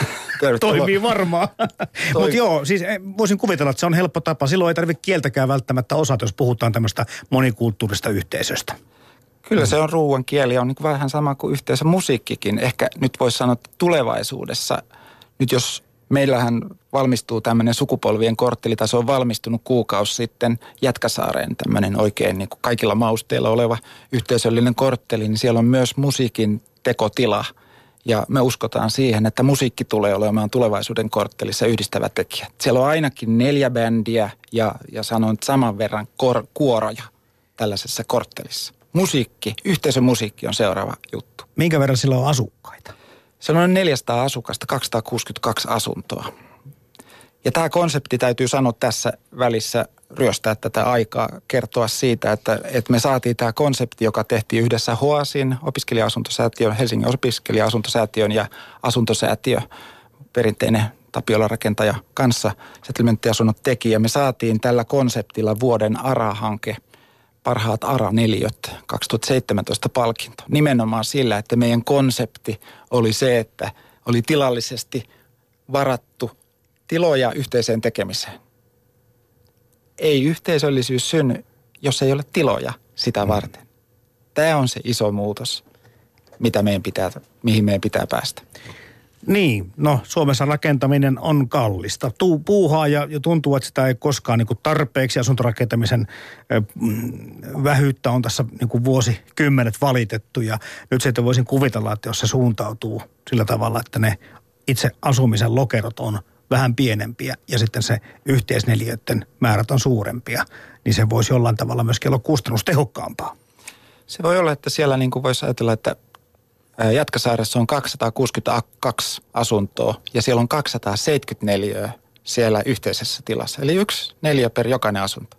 Toimii varmaan. Mutta joo, siis voisin kuvitella, että se on helppo tapa. Silloin ei tarvitse kieltäkään välttämättä osata, jos puhutaan tämmöistä monikulttuurista yhteisöstä. Kyllä se on ruoan kieli ja on niin vähän sama kuin yhteisö musiikkikin. Ehkä nyt voisi sanoa, että tulevaisuudessa, nyt jos meillähän valmistuu tämmöinen sukupolvien kortteli, tai se on valmistunut kuukausi sitten Jätkäsaareen tämmöinen oikein niin kuin kaikilla mausteilla oleva yhteisöllinen kortteli, niin siellä on myös musiikin tekotila. Ja me uskotaan siihen, että musiikki tulee olemaan tulevaisuuden korttelissa yhdistävä tekijä. Siellä on ainakin 4 bändiä ja sanon saman verran kuoroja tällaisessa korttelissa. Musiikki, yhteisömusiikki on seuraava juttu. Minkä verran sillä on asukkaita? Se on noin 400 asukasta, 262 asuntoa. Ja tämä konsepti täytyy sanoa tässä välissä, ryöstää tätä aikaa, kertoa siitä, että me saatiin tämä konsepti, joka tehtiin yhdessä HOASin, opiskelija-asuntosäätiön, Helsingin opiskelija-asuntosäätiön ja asuntosäätiö, perinteinen Tapiola-rakentaja kanssa, settlementtiasunnot teki. Ja me saatiin tällä konseptilla vuoden ARA-hanke, parhaat ARA-neliöt, 2017 palkinto. Nimenomaan sillä, että meidän konsepti oli se, että oli tilallisesti varattu tiloja yhteiseen tekemiseen. Ei yhteisöllisyys synny, jos ei ole tiloja sitä varten. Tämä on se iso muutos, mihin meidän pitää päästä. Niin, no Suomessa rakentaminen on kallista. Puuhaa ja tuntuu, että sitä ei koskaan niin kuin tarpeeksi. Asuntorakentamisen vähyyttä on tässä niin kuin vuosikymmenet valitettu. Ja nyt sitten voisin kuvitella, että jos se suuntautuu sillä tavalla, että ne itse asumisen lokerot on vähän pienempiä ja sitten se yhteisneliöiden määrät on suurempia, niin se voisi jollain tavalla myöskin olla kustannustehokkaampaa. Se voi olla, että siellä niin kuin voisi ajatella, että Jätkäsaaressa on 262 asuntoa ja siellä on 274 siellä yhteisessä tilassa. Eli 1 neliö per jokainen asunto.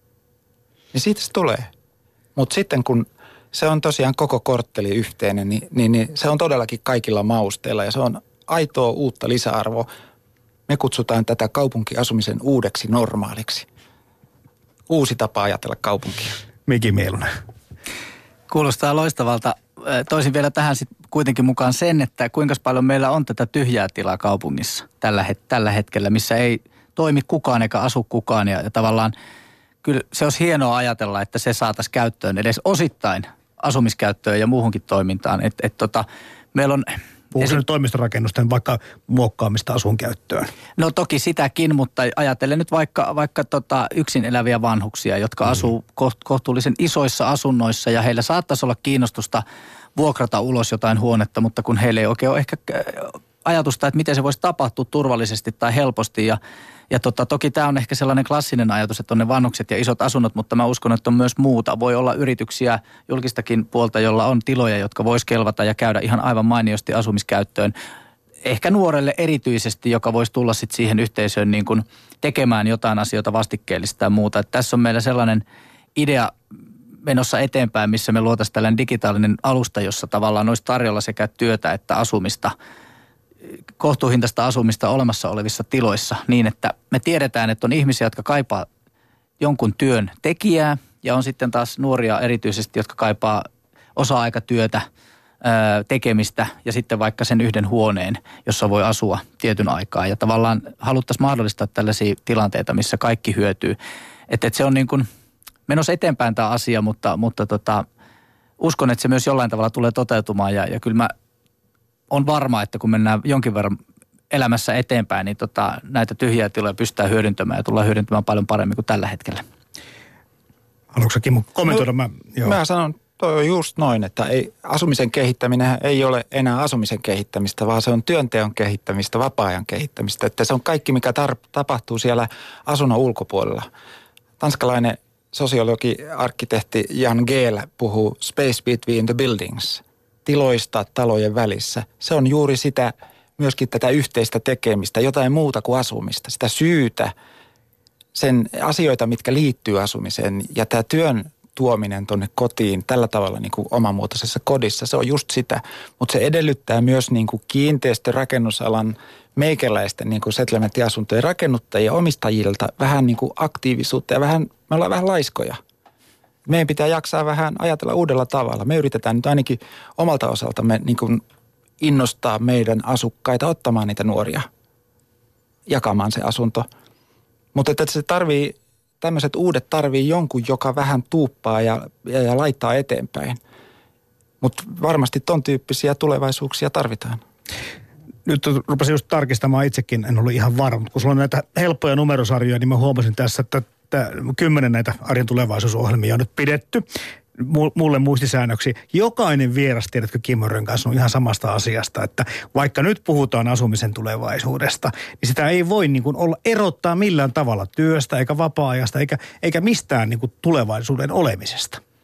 Niin siitä se tulee. Mutta sitten kun se on tosiaan koko kortteli yhteinen, niin se on todellakin kaikilla mausteilla ja se on aitoa uutta lisäarvoa. Me kutsutaan tätä kaupunkiasumisen uudeksi normaaliksi. Uusi tapa ajatella kaupunkia. Miki Mielunen. Kuulostaa loistavalta. Toisin vielä tähän sitten kuitenkin mukaan sen, että kuinka paljon meillä on tätä tyhjää tilaa kaupungissa tällä hetkellä, missä ei toimi kukaan eikä asu kukaan. Ja tavallaan kyllä se olisi hienoa ajatella, että se saataisiin käyttöön edes osittain asumiskäyttöön ja muuhunkin toimintaan. Meillä on... Puhuuko nyt toimistorakennusten vaikka muokkaamista asunkäyttöön? No toki sitäkin, mutta ajattelen nyt vaikka yksin eläviä vanhuksia, jotka asuu kohtuullisen isoissa asunnoissa ja heillä saattaisi olla kiinnostusta vuokrata ulos jotain huonetta, mutta kun heillä ei oikein ole ehkä ajatusta, että miten se voisi tapahtua turvallisesti tai helposti ja toki tämä on ehkä sellainen klassinen ajatus, että on ne vanhukset ja isot asunnot, mutta mä uskon, että on myös muuta. Voi olla yrityksiä julkistakin puolta, jolla on tiloja, jotka vois kelvata ja käydä ihan aivan mainiosti asumiskäyttöön. Ehkä nuorelle erityisesti, joka voisi tulla sitten siihen yhteisöön niin kuin tekemään jotain asioita vastikkeellista ja muuta. Että tässä on meillä sellainen idea menossa eteenpäin, missä me luotaisiin tällainen digitaalinen alusta, jossa tavallaan olisi tarjolla sekä työtä että asumista, kohtuuhintaista asumista olemassa olevissa tiloissa niin, että me tiedetään, että on ihmisiä, jotka kaipaa jonkun työn tekijää ja on sitten taas nuoria erityisesti, jotka kaipaa osa-aikatyötä, tekemistä ja sitten vaikka sen yhden huoneen, jossa voi asua tietyn aikaa. Ja tavallaan haluttaisiin mahdollistaa tällaisia tilanteita, missä kaikki hyötyy. Että se on niin kuin menossa eteenpäin tämä asia, mutta uskon, että se myös jollain tavalla tulee toteutumaan ja kyllä mä on varma, että kun mennään jonkin verran elämässä eteenpäin, niin näitä tyhjiä tiloja pystytään hyödyntämään ja tullaan hyödyntämään paljon paremmin kuin tällä hetkellä. Haluatko Kimmo kommentoida? Mä sanon, toi on just noin, että asumisen kehittäminen ei ole enää asumisen kehittämistä, vaan se on työnteon kehittämistä, vapaa-ajan kehittämistä. Että se on kaikki, mikä tapahtuu siellä asunnon ulkopuolella. Tanskalainen sosiologi, arkkitehti Jan Gehl puhuu space between the buildings, tiloista talojen välissä. Se on juuri sitä, myöskin tätä yhteistä tekemistä, jotain muuta kuin asumista, sitä syytä, sen asioita, mitkä liittyy asumiseen ja tämä työn tuominen tuonne kotiin tällä tavalla niin kuin omanmuotoisessa kodissa, se on just sitä. Mutta se edellyttää myös niin kuin kiinteistörakennusalan meikäläisten niin kuin settlementtiasuntojen rakennuttajia omistajilta vähän niin kuin aktiivisuutta ja me ollaan vähän laiskoja. Meidän pitää jaksaa vähän ajatella uudella tavalla. Me yritetään nyt ainakin omalta osaltamme niin kuin innostaa meidän asukkaita ottamaan niitä nuoria, jakamaan se asunto. Mutta että se tämmöiset uudet tarvii jonkun, joka vähän tuuppaa ja laittaa eteenpäin. Mutta varmasti ton tyyppisiä tulevaisuuksia tarvitaan. Nyt rupesin just tarkistamaan itsekin, en ollut ihan varma. Kun sulla on näitä helppoja numerosarjoja, niin mä huomasin tässä, että 10 näitä arjen tulevaisuusohjelmia on nyt pidetty mulle muistisäännöksi. Jokainen vieras, tiedätkö Kimmo Rönkäs, on ihan samasta asiasta, että vaikka nyt puhutaan asumisen tulevaisuudesta, niin sitä ei voi niin kuin erottaa millään tavalla työstä eikä vapaa-ajasta eikä mistään niin kuin tulevaisuuden olemisesta.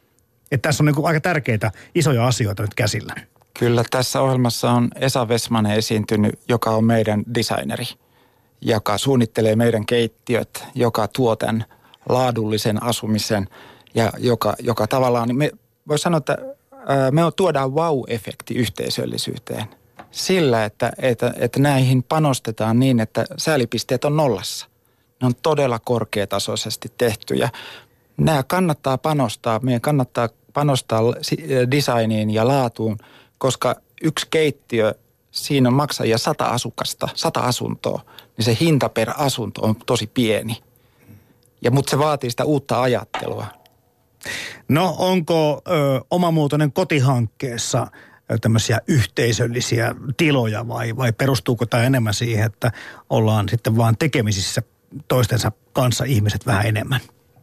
Että tässä on niin kuin aika tärkeitä isoja asioita nyt käsillä. Kyllä, tässä ohjelmassa on Esa Wessmanen esiintynyt, joka on meidän designeri, joka suunnittelee meidän keittiöt, joka tuo tämän laadullisen asumisen ja joka tavallaan, niin me voi sanoa, että me tuodaan wow-efekti yhteisöllisyyteen sillä, että näihin panostetaan niin, että säälipisteet on nollassa. Ne on todella korkeatasoisesti tehty ja nämä kannattaa panostaa, meidän kannattaa panostaa designiin ja laatuun, koska yksi keittiö, siinä on maksajia 100 asukasta, 100 asuntoa, niin se hinta per asunto on tosi pieni. Mutta se vaatii sitä uutta ajattelua. No onko omamuotoinen kotihankkeessa tämmöisiä yhteisöllisiä tiloja vai perustuuko tämä enemmän siihen, että ollaan sitten vaan tekemisissä toistensa kanssa ihmiset vähän enemmän?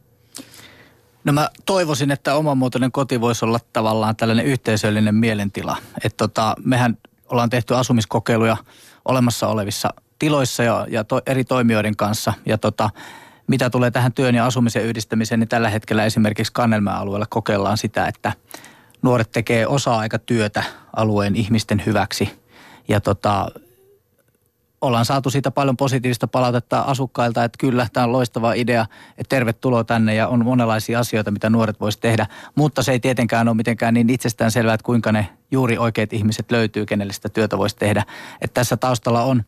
No mä toivoisin, että omamuotoinen koti voisi olla tavallaan tällainen yhteisöllinen mielentila. Että mehän ollaan tehty asumiskokeiluja olemassa olevissa tiloissa ja eri toimijoiden kanssa. Ja mitä tulee tähän työn ja asumisen yhdistämiseen, niin tällä hetkellä esimerkiksi Kannelmäen alueella kokeillaan sitä, että nuoret tekee osa-aikatyötä alueen ihmisten hyväksi. Ja ollaan saatu siitä paljon positiivista palautetta asukkailta, että kyllä, tämä on loistava idea, että tervetuloa tänne ja on monenlaisia asioita, mitä nuoret voisi tehdä. Mutta se ei tietenkään ole mitenkään niin itsestään selvää, että kuinka ne juuri oikeat ihmiset löytyy, kenelle sitä työtä voisi tehdä. Että tässä taustalla on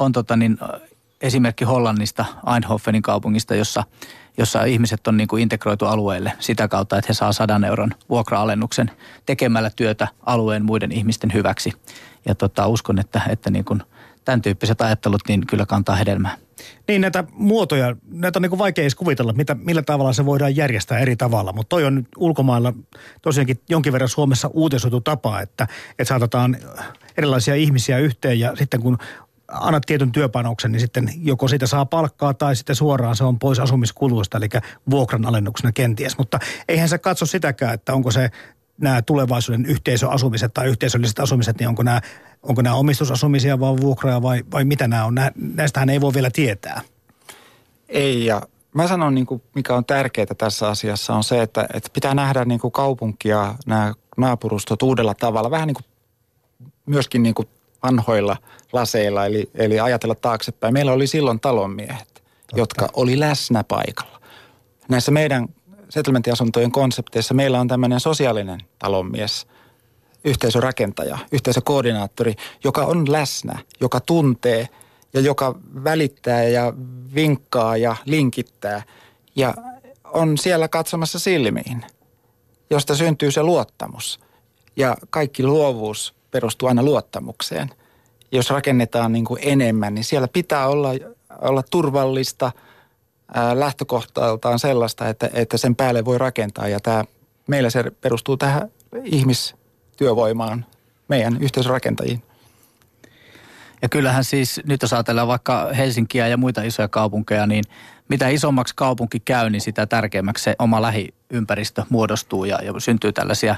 esimerkki Hollannista, Eindhovenin kaupungista, jossa ihmiset on niin kuin integroitu alueelle sitä kautta, että he saa 100 euron vuokra-alennuksen tekemällä työtä alueen muiden ihmisten hyväksi. Ja uskon, että niin kuin tämän tyyppiset ajattelut niin kyllä kantaa hedelmää. Niin näitä muotoja, näitä on niin kuin vaikea edes kuvitella, millä tavalla se voidaan järjestää eri tavalla. Mutta toi on nyt ulkomailla tosiaankin jonkin verran Suomessa uutisoitu tapa, että saatetaan erilaisia ihmisiä yhteen ja sitten kun annat tietyn työpanoksen, niin sitten joko siitä saa palkkaa tai sitten suoraan se on pois asumiskuluista, eli vuokran alennuksena kenties. Mutta eihän se katso sitäkään, että onko se nämä tulevaisuuden yhteisöasumiset tai yhteisölliset asumiset, niin onko nämä omistusasumisia vai vuokraa vai mitä nämä on? Näistähän ei voi vielä tietää. Ei, ja mä sanon, niin kuin, mikä on tärkeää tässä asiassa on se, että pitää nähdä niin kuin kaupunkia, nämä naapurustot uudella tavalla, vähän niin kuin myöskin niin kuin vanhoilla laseilla, eli ajatella taaksepäin. Meillä oli silloin talonmiehet, jotka oli läsnä paikalla. Näissä meidän settlementtiasuntojen konsepteissa meillä on tämmöinen sosiaalinen talonmies, yhteisörakentaja, yhteisökoordinaattori, joka on läsnä, joka tuntee ja joka välittää ja vinkkaa ja linkittää ja on siellä katsomassa silmiin, josta syntyy se luottamus. Ja kaikki luovuus perustuu aina luottamukseen. Jos rakennetaan niin kuin enemmän, niin siellä pitää olla turvallista lähtökohtaltaan sellaista, että sen päälle voi rakentaa. Ja meillä se perustuu tähän ihmistyövoimaan, meidän yhteisörakentajiin. Ja kyllähän siis, nyt jos ajatellaan vaikka Helsinkiä ja muita isoja kaupunkeja, niin mitä isommaksi kaupunki käy, niin sitä tärkeämmäksi se oma lähiympäristö muodostuu ja syntyy tällaisia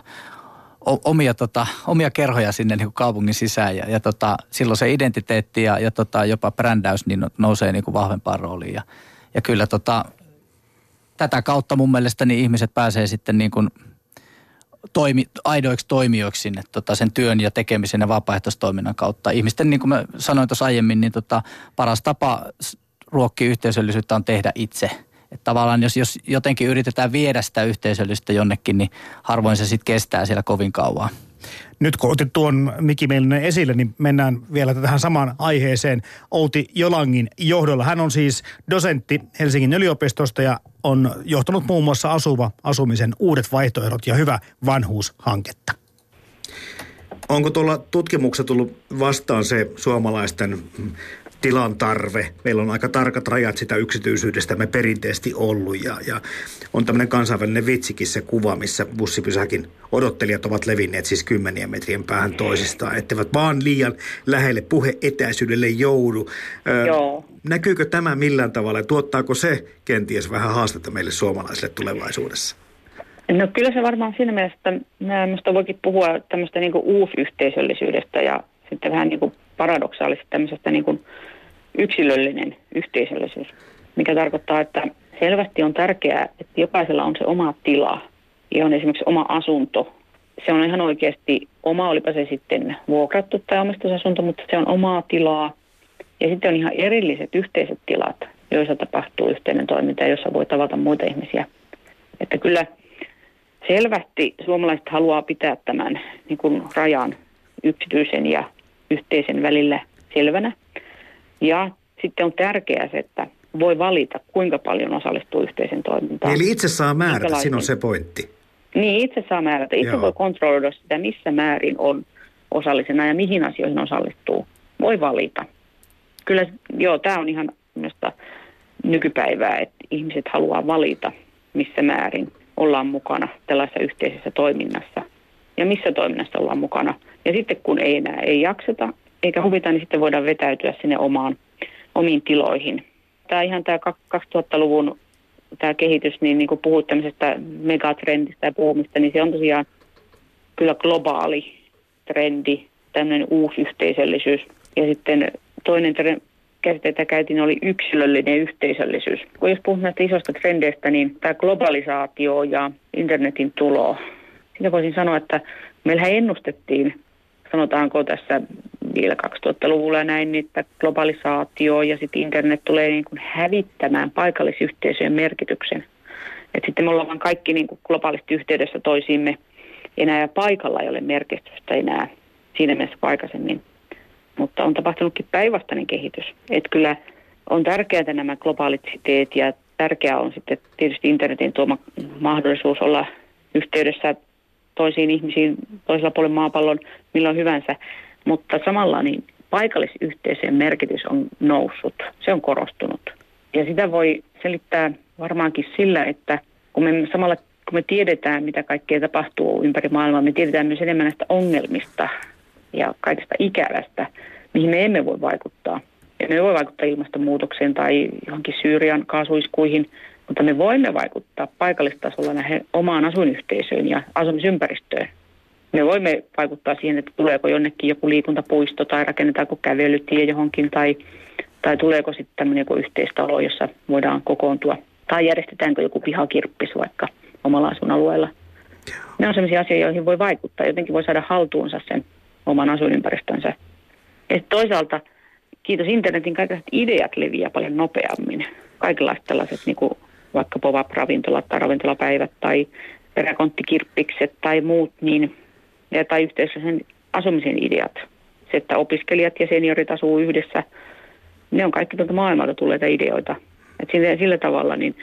omia kerhoja sinne niin kuin kaupungin sisään ja silloin se identiteetti ja jopa brändäys niin nousee niin kuin vahvempaan rooliin. Ja kyllä tätä kautta mun mielestä niin ihmiset pääsee sitten niin kuin aidoiksi toimijoiksi sinne sen työn ja tekemisen ja vapaaehtoistoiminnan kautta. Ihmisten, niin kuin mä sanoin tuossa aiemmin, niin paras tapa ruokkia yhteisöllisyyttä on tehdä itse. Että tavallaan jos jotenkin yritetään viedä sitä yhteisöllisyyttä jonnekin, niin harvoin se sitten kestää siellä kovin kauan. Nyt kun otit tuon Miki Meilinen esille, niin mennään vielä tähän samaan aiheeseen Outi Jolangin johdolla. Hän on siis dosentti Helsingin yliopistosta ja on johtanut muun muassa asumisen uudet vaihtoehdot ja hyvä vanhuushanketta. Onko tuolla tutkimuksessa tullut vastaan se suomalaisten tilan tarve? Meillä on aika tarkat rajat sitä yksityisyydestä me perinteisesti ollut ja on tämmöinen kansainvälinen vitsikin se kuva, missä bussipysäkin odottelijat ovat levinneet siis 10 metrien päähän toisistaan, etteivät vaan liian lähelle puheetäisyydelle joudu. Joo. Näkyykö tämä millään tavalla ja tuottaako se kenties vähän haastetta meille suomalaisille tulevaisuudessa? No kyllä se varmaan siinä mielessä, että minusta voikin puhua tämmöistä niin kuin uusyhteisöllisyydestä ja sitten vähän niin kuin paradoksaalisesti tämmöisestä niin kuin yksilöllinen yhteisöllisyys, mikä tarkoittaa, että selvästi on tärkeää, että jokaisella on se oma tila ja on esimerkiksi oma asunto. Se on ihan oikeasti oma, olipa se sitten vuokrattu tai omistusasunto, mutta se on omaa tilaa. Ja sitten on ihan erilliset yhteiset tilat, joissa tapahtuu yhteinen toiminta ja jossa voi tavata muita ihmisiä. Että kyllä selvästi suomalaiset haluaa pitää tämän niin kuin rajan yksityisen ja yhteisen välillä selvänä. Ja sitten on tärkeää se, että voi valita, kuinka paljon osallistuu yhteisen toimintaan. Eli itse saa määrätä, siinä on se pointti. Niin, itse saa määrätä. Itse voi kontrolloida sitä, missä määrin on osallisena ja mihin asioihin osallistuu. Voi valita. Kyllä, joo, tämä on ihan minusta nykypäivää, että ihmiset haluaa valita, missä määrin ollaan mukana tällaisessa yhteisessä toiminnassa ja missä toiminnassa ollaan mukana. Ja sitten kun ei jakseta eikä huvita, niin sitten voidaan vetäytyä sinne omiin tiloihin. Tämä 2000-luvun tämä kehitys, niin kuin puhut tämmöisestä megatrendistä ja puhumista, niin se on tosiaan kyllä globaali trendi, tämmöinen uusi yhteisöllisyys. Ja sitten toinen käsite, jota käytiin, oli yksilöllinen yhteisöllisyys. Kun jos puhun näistä isoista trendeistä, niin tämä globalisaatio ja internetin tulo, sitä voisin sanoa, että meillähän ennustettiin, sanotaanko tässä vielä 2000-luvulla ja näin, niin että globalisaatio ja sitten internet tulee niin kuin hävittämään paikallisyhteisöjen merkityksen. Että sitten me ollaan vaan kaikki niin kuin globaalisti yhteydessä toisiimme enää ja paikalla ei ole merkitystä enää siinä mielessä kuin aikaisemmin. Mutta on tapahtunutkin päinvastainen kehitys. Että kyllä on tärkeää nämä globaalit siteet ja tärkeää on sitten tietysti internetin tuoma mahdollisuus olla yhteydessä toisiin ihmisiin toisella puolella maapallon milloin hyvänsä. Mutta samalla niin paikallisyhteisöjen merkitys on noussut, se on korostunut. Ja sitä voi selittää varmaankin sillä, että kun me tiedetään, mitä kaikkea tapahtuu ympäri maailmaa, me tiedetään myös enemmän näistä ongelmista ja kaikesta ikävästä, mihin me emme voi vaikuttaa. Emme voi vaikuttaa ilmastonmuutokseen tai johonkin Syyrian kaasuiskuihin, mutta me voimme vaikuttaa paikallistasolla näihin omaan asuinyhteisöön ja asumisympäristöön. Me voimme vaikuttaa siihen, että tuleeko jonnekin joku liikuntapuisto tai rakennetaanko kävelytie johonkin tai tuleeko sitten tämmöinen joku yhteistalo, jossa voidaan kokoontua. Tai järjestetäänkö joku pihakirppis vaikka omalla asuinalueella. Ne on sellaisia asioita, joihin voi vaikuttaa. Jotenkin voi saada haltuunsa sen oman asuinympäristönsä. Ja toisaalta, kiitos internetin, kaikenlaiset ideat leviää paljon nopeammin. Kaikenlaiset tällaiset niin kuin vaikka pop-up-ravintolat tai ravintolapäivät tai peräkonttikirppikset tai muut, niin tai yhteisöllisen asumisen ideat. Se, että opiskelijat ja seniorit asuu yhdessä, ne on kaikki tuolta maailmalta tulleita ideoita. Et sillä tavalla niin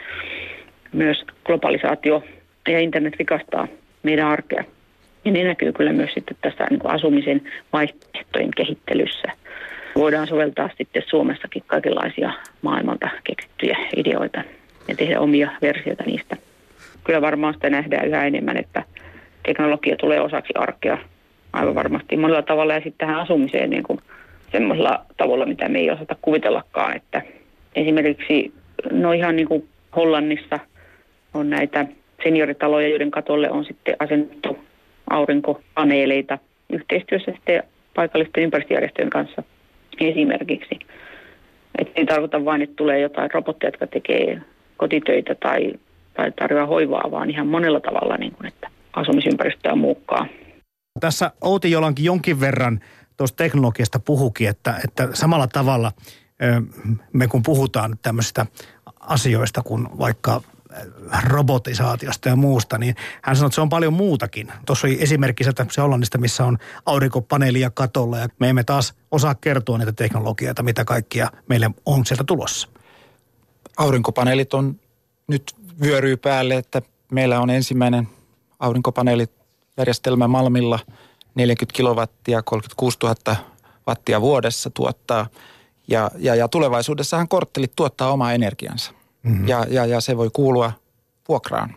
myös globalisaatio ja internet rikastaa meidän arkea. Ja ne näkyy kyllä myös sitten tässä niin kuin asumisen vaihtoehtojen kehittelyssä. Voidaan soveltaa sitten Suomessakin kaikenlaisia maailmalta keksittyjä ideoita ja tehdä omia versioita niistä. Kyllä varmaan sitä nähdään yhä enemmän, että teknologia tulee osaksi arkea aivan varmasti monella tavalla ja sitten tähän asumiseen niin kuin semmoisella tavalla, mitä me ei osata kuvitellakaan. Että esimerkiksi ihan niin kuin Hollannissa on näitä senioritaloja, joiden katolle on sitten asennettu aurinkopaneeleita yhteistyössä sitten paikallisten ympäristöjärjestöjen kanssa esimerkiksi. Että ei tarkoita vain, että tulee jotain robotteja, jotka tekee kotitöitä tai tarjoaa hoivaa, vaan ihan monella tavalla, niin kuin, että asumisympäristöä muokkaa. Tässä Outi Jolankin jonkin verran tuosta teknologiasta puhukin, että samalla tavalla me kun puhutaan tämmöisistä asioista kuin vaikka robotisaatiosta ja muusta, niin hän sanoi, että se on paljon muutakin. Tuossa oli esimerkki se Hollannista, missä on aurinkopaneelia katolla ja me emme taas osaa kertoa niitä teknologioita, mitä kaikkia meille on sieltä tulossa. Aurinkopaneelit on nyt vyöryy päälle, että meillä on ensimmäinen aurinkopaneelijärjestelmä Malmilla 40 kilowattia, 36 000 wattia vuodessa tuottaa. Ja tulevaisuudessahan korttelit tuottaa omaa energiansa. Mm-hmm. Ja se voi kuulua vuokraan,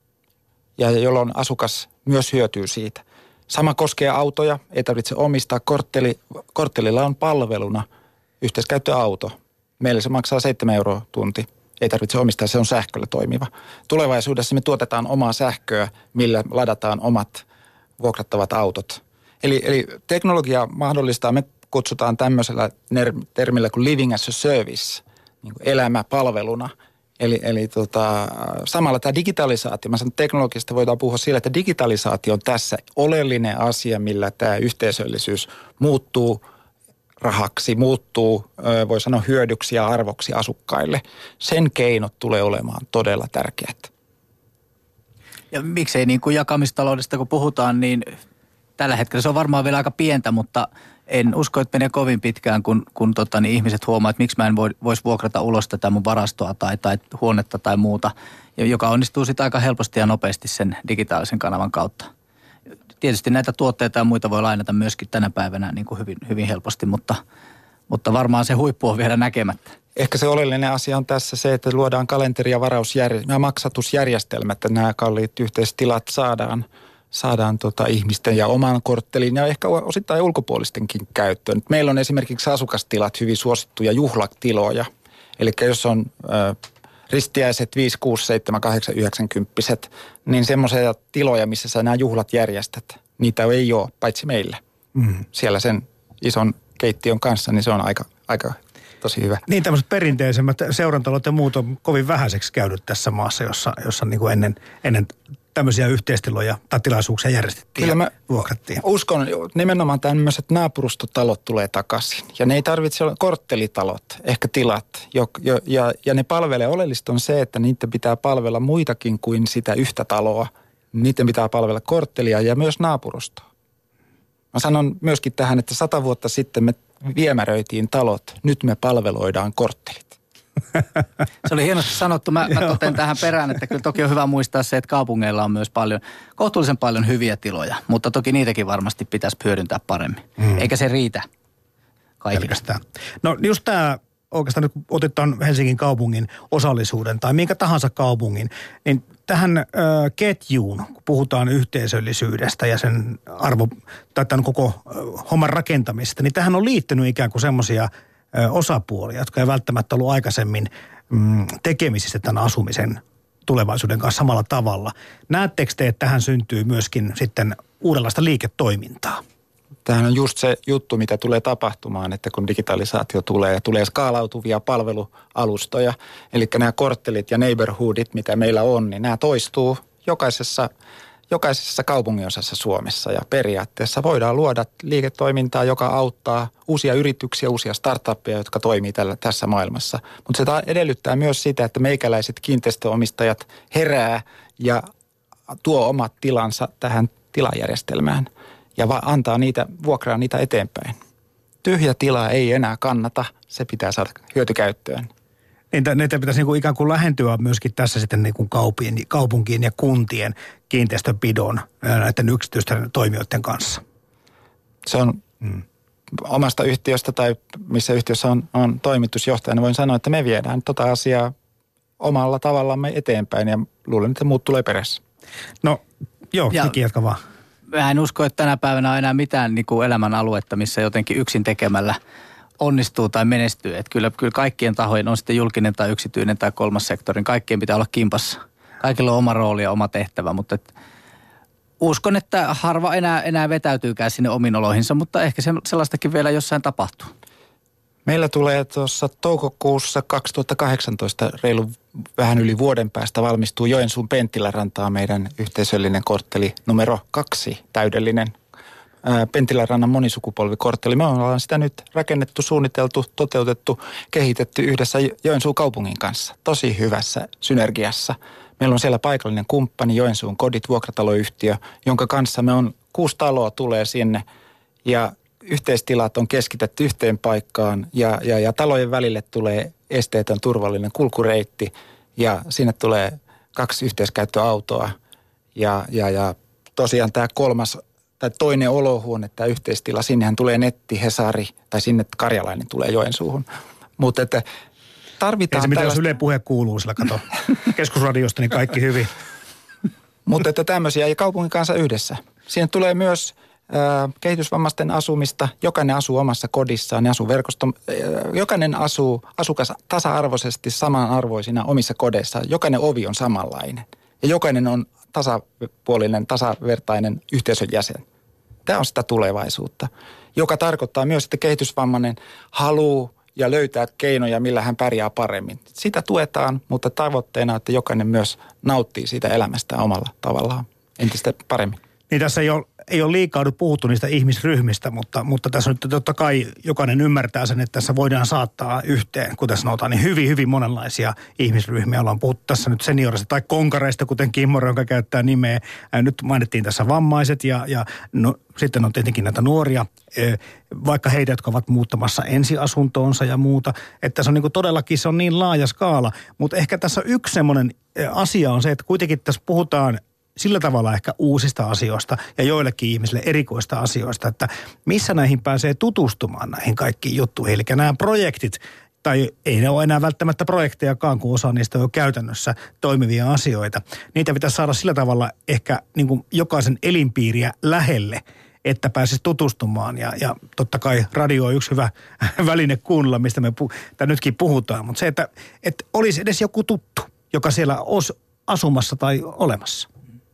ja jolloin asukas myös hyötyy siitä. Sama koskee autoja, ei tarvitse omistaa. Korttelilla on palveluna yhteiskäyttöauto. Meillä se maksaa 7 € tunti. Ei tarvitse omistaa, se on sähköllä toimiva. Tulevaisuudessa me tuotetaan omaa sähköä, millä ladataan omat vuokrattavat autot. Eli teknologia mahdollistaa, me kutsutaan tämmöisellä termillä kuin living as a service, niin kuin elämä palveluna. Eli samalla tämä digitalisaatio, mä sanon teknologiasta voidaan puhua sillä, että digitalisaatio on tässä oleellinen asia, millä tämä yhteisöllisyys muuttuu rahaksi, muuttuu, voi sanoa hyödyksi ja arvoksi asukkaille. Sen keinot tulee olemaan todella tärkeät. Ja miksei niin kuin jakamistaloudesta kun puhutaan, niin tällä hetkellä se on varmaan vielä aika pientä, mutta en usko, että menee kovin pitkään, kun ihmiset huomaa, että miksi mä en voisi vuokrata ulos tätä mun varastoa tai huonetta tai muuta, joka onnistuu sitten aika helposti ja nopeasti sen digitaalisen kanavan kautta. Tietysti näitä tuotteita ja muita voi lainata myöskin tänä päivänä niin kuin hyvin, hyvin helposti, mutta varmaan se huippu on vielä näkemättä. Ehkä se oleellinen asia on tässä se, että luodaan kalenteri- ja maksatusjärjestelmät, että nämä kalliit yhteistilat saadaan ihmisten ja oman korttelin ja ehkä osittain ulkopuolistenkin käyttöön. Meillä on esimerkiksi asukastilat hyvin suosittuja juhlatiloja. Eli jos on ristiäiset 5, 6, 7, 8, 90, niin semmoisia tiloja, missä sä nämä juhlat järjestät, niitä ei ole, paitsi meillä. Siellä sen ison keittiön kanssa, niin se on aika tosi hyvä. Niin tämmöiset perinteisemmät seurantalot ja muut on kovin vähäiseksi käynyt tässä maassa, jossa niin kuin ennen tämmöisiä yhteistiloja tai tilaisuuksia järjestettiin. Kyllä mä vuokrattiin. Uskon, nimenomaan tämmöiset naapurustotalot tulee takaisin. Ja ne ei tarvitse olla korttelitalot, ehkä tilat. Ja ne palvelee, oleellista on se, että niitä pitää palvella muitakin kuin sitä yhtä taloa. Niiden pitää palvella korttelia ja myös naapurustoa. Mä sanon myöskin tähän, että 100 vuotta sitten me viemäröitiin talot, nyt me palveloidaan korttelit. Se oli hienosti sanottu. Mä toten tähän perään, että kyllä toki on hyvä muistaa se, että kaupungeilla on myös kohtuullisen paljon hyviä tiloja, mutta toki niitäkin varmasti pitäisi hyödyntää paremmin. Eikä se riitä kaikille. No just tämä, oikeastaan nyt kun otetaan Helsingin kaupungin osallisuuden tai minkä tahansa kaupungin, niin tähän ketjuun, kun puhutaan yhteisöllisyydestä ja sen tai tämän koko homman rakentamisesta, niin tähän on liittynyt ikään kuin semmoisia osapuolia, jotka ei välttämättä ollut aikaisemmin tekemisissä tämän asumisen tulevaisuuden kanssa samalla tavalla. Näettekö te, että tähän syntyy myöskin sitten uudenlaista liiketoimintaa? Tämähän on just se juttu, mitä tulee tapahtumaan, että kun digitalisaatio tulee skaalautuvia palvelualustoja, eli nämä korttelit ja neighborhoodit, mitä meillä on, niin nämä toistuu jokaisessa kaupunginosassa Suomessa ja periaatteessa voidaan luoda liiketoimintaa, joka auttaa uusia yrityksiä, uusia startuppeja, jotka toimii tässä maailmassa. Mutta se edellyttää myös sitä, että meikäläiset kiinteistöomistajat herää ja tuo omat tilansa tähän tilajärjestelmään ja vuokraa niitä eteenpäin. Tyhjä tila ei enää kannata, se pitää saada hyötykäyttöön. Niitä pitäisi niin kuin ikään kuin lähentyä myöskin tässä sitten niin kuin kaupunkien ja kuntien kiinteistöpidon näiden yksityisten toimijoiden kanssa. Se on omasta yhtiöstä tai missä yhtiössä on toimitusjohtajana, voin sanoa, että me viedään tota asiaa omalla tavallamme eteenpäin ja luulen, että muut tulee perässä. No joo, Miki jatka vaan. Mä en usko, että tänä päivänä on enää mitään niin kuin elämän aluetta, missä jotenkin yksin tekemällä onnistuu tai menestyy. Että kyllä kaikkien tahojen, on sitten julkinen tai yksityinen tai kolmas sektorin, kaikkien pitää olla kimpassa. Kaikilla on oma rooli ja oma tehtävä, mutta uskon, että harva enää vetäytyykään sinne omiin oloihinsa, mutta ehkä sellaistakin vielä jossain tapahtuu. Meillä tulee tuossa toukokuussa 2018 reilu vähän yli vuoden päästä valmistuu Joensuun Penttilärantaa meidän yhteisöllinen kortteli numero 2, täydellinen Penttilärannan monisukupolvikortteli. Me ollaan sitä nyt rakennettu, suunniteltu, toteutettu, kehitetty yhdessä Joensuun kaupungin kanssa. Tosi hyvässä synergiassa. Meillä on siellä paikallinen kumppani Joensuun Kodit vuokrataloyhtiö, jonka kanssa me on 6 taloa tulee sinne ja yhteistilat on keskitetty yhteen paikkaan ja talojen välille tulee esteetön turvallinen kulkureitti ja sinne tulee 2 yhteiskäyttöautoa ja tosiaan tämä toinen olohuone, tämä yhteistila, sinnehän tulee Netti, Hesari tai sinne Karjalainen tulee Joensuuhun. Mutta että tarvitaan tällaista. Jos Yle Puhe kuuluu sillä, kato, keskusradiosta, niin kaikki hyvin. Mutta että tämmöisiä ja kaupungin kanssa yhdessä. Siihen tulee myös kehitysvammaisten asumista. Jokainen asuu omassa kodissaan, ne asuu jokainen asukas tasa-arvoisesti samanarvoisina omissa kodeissaan. Jokainen ovi on samanlainen ja jokainen on tasapuolinen, tasavertainen yhteisön jäsen. Tämä on sitä tulevaisuutta, joka tarkoittaa myös, että kehitysvammainen haluaa ja löytää keinoja, millä hän pärjää paremmin. Sitä tuetaan, mutta tavoitteena, että jokainen myös nauttii siitä elämästä omalla tavallaan entistä paremmin. Niin tässä ei ole liikaa puhuttu niistä ihmisryhmistä, mutta tässä nyt totta kai jokainen ymmärtää sen, että tässä voidaan saattaa yhteen, kuten sanotaan, niin hyvin, hyvin monenlaisia ihmisryhmiä. Ollaan puhuttu tässä nyt seniorista tai konkareista, kuten Kimmo Rönkä käyttää nimeä. Nyt mainittiin tässä vammaiset ja sitten on tietenkin näitä nuoria, vaikka heitä, jotka ovat muuttamassa ensiasuntoonsa ja muuta. Että se on niin todellakin se on niin laaja skaala, mutta ehkä tässä yksi semmoinen asia on se, että kuitenkin tässä puhutaan sillä tavalla ehkä uusista asioista ja joillekin ihmisille erikoista asioista, että missä näihin pääsee tutustumaan näihin kaikkiin juttuihin. Eli nämä projektit, tai ei ne ole enää välttämättä projektejakaan, kun osa niistä on jo käytännössä toimivia asioita. Niitä pitäisi saada sillä tavalla ehkä niin kuin jokaisen elinpiiriä lähelle, että pääsisi tutustumaan. Ja totta kai radio on yksi hyvä väline kuunnella, mistä me nytkin puhutaan. Mutta se, että olisi edes joku tuttu, joka siellä olisi asumassa tai olemassa.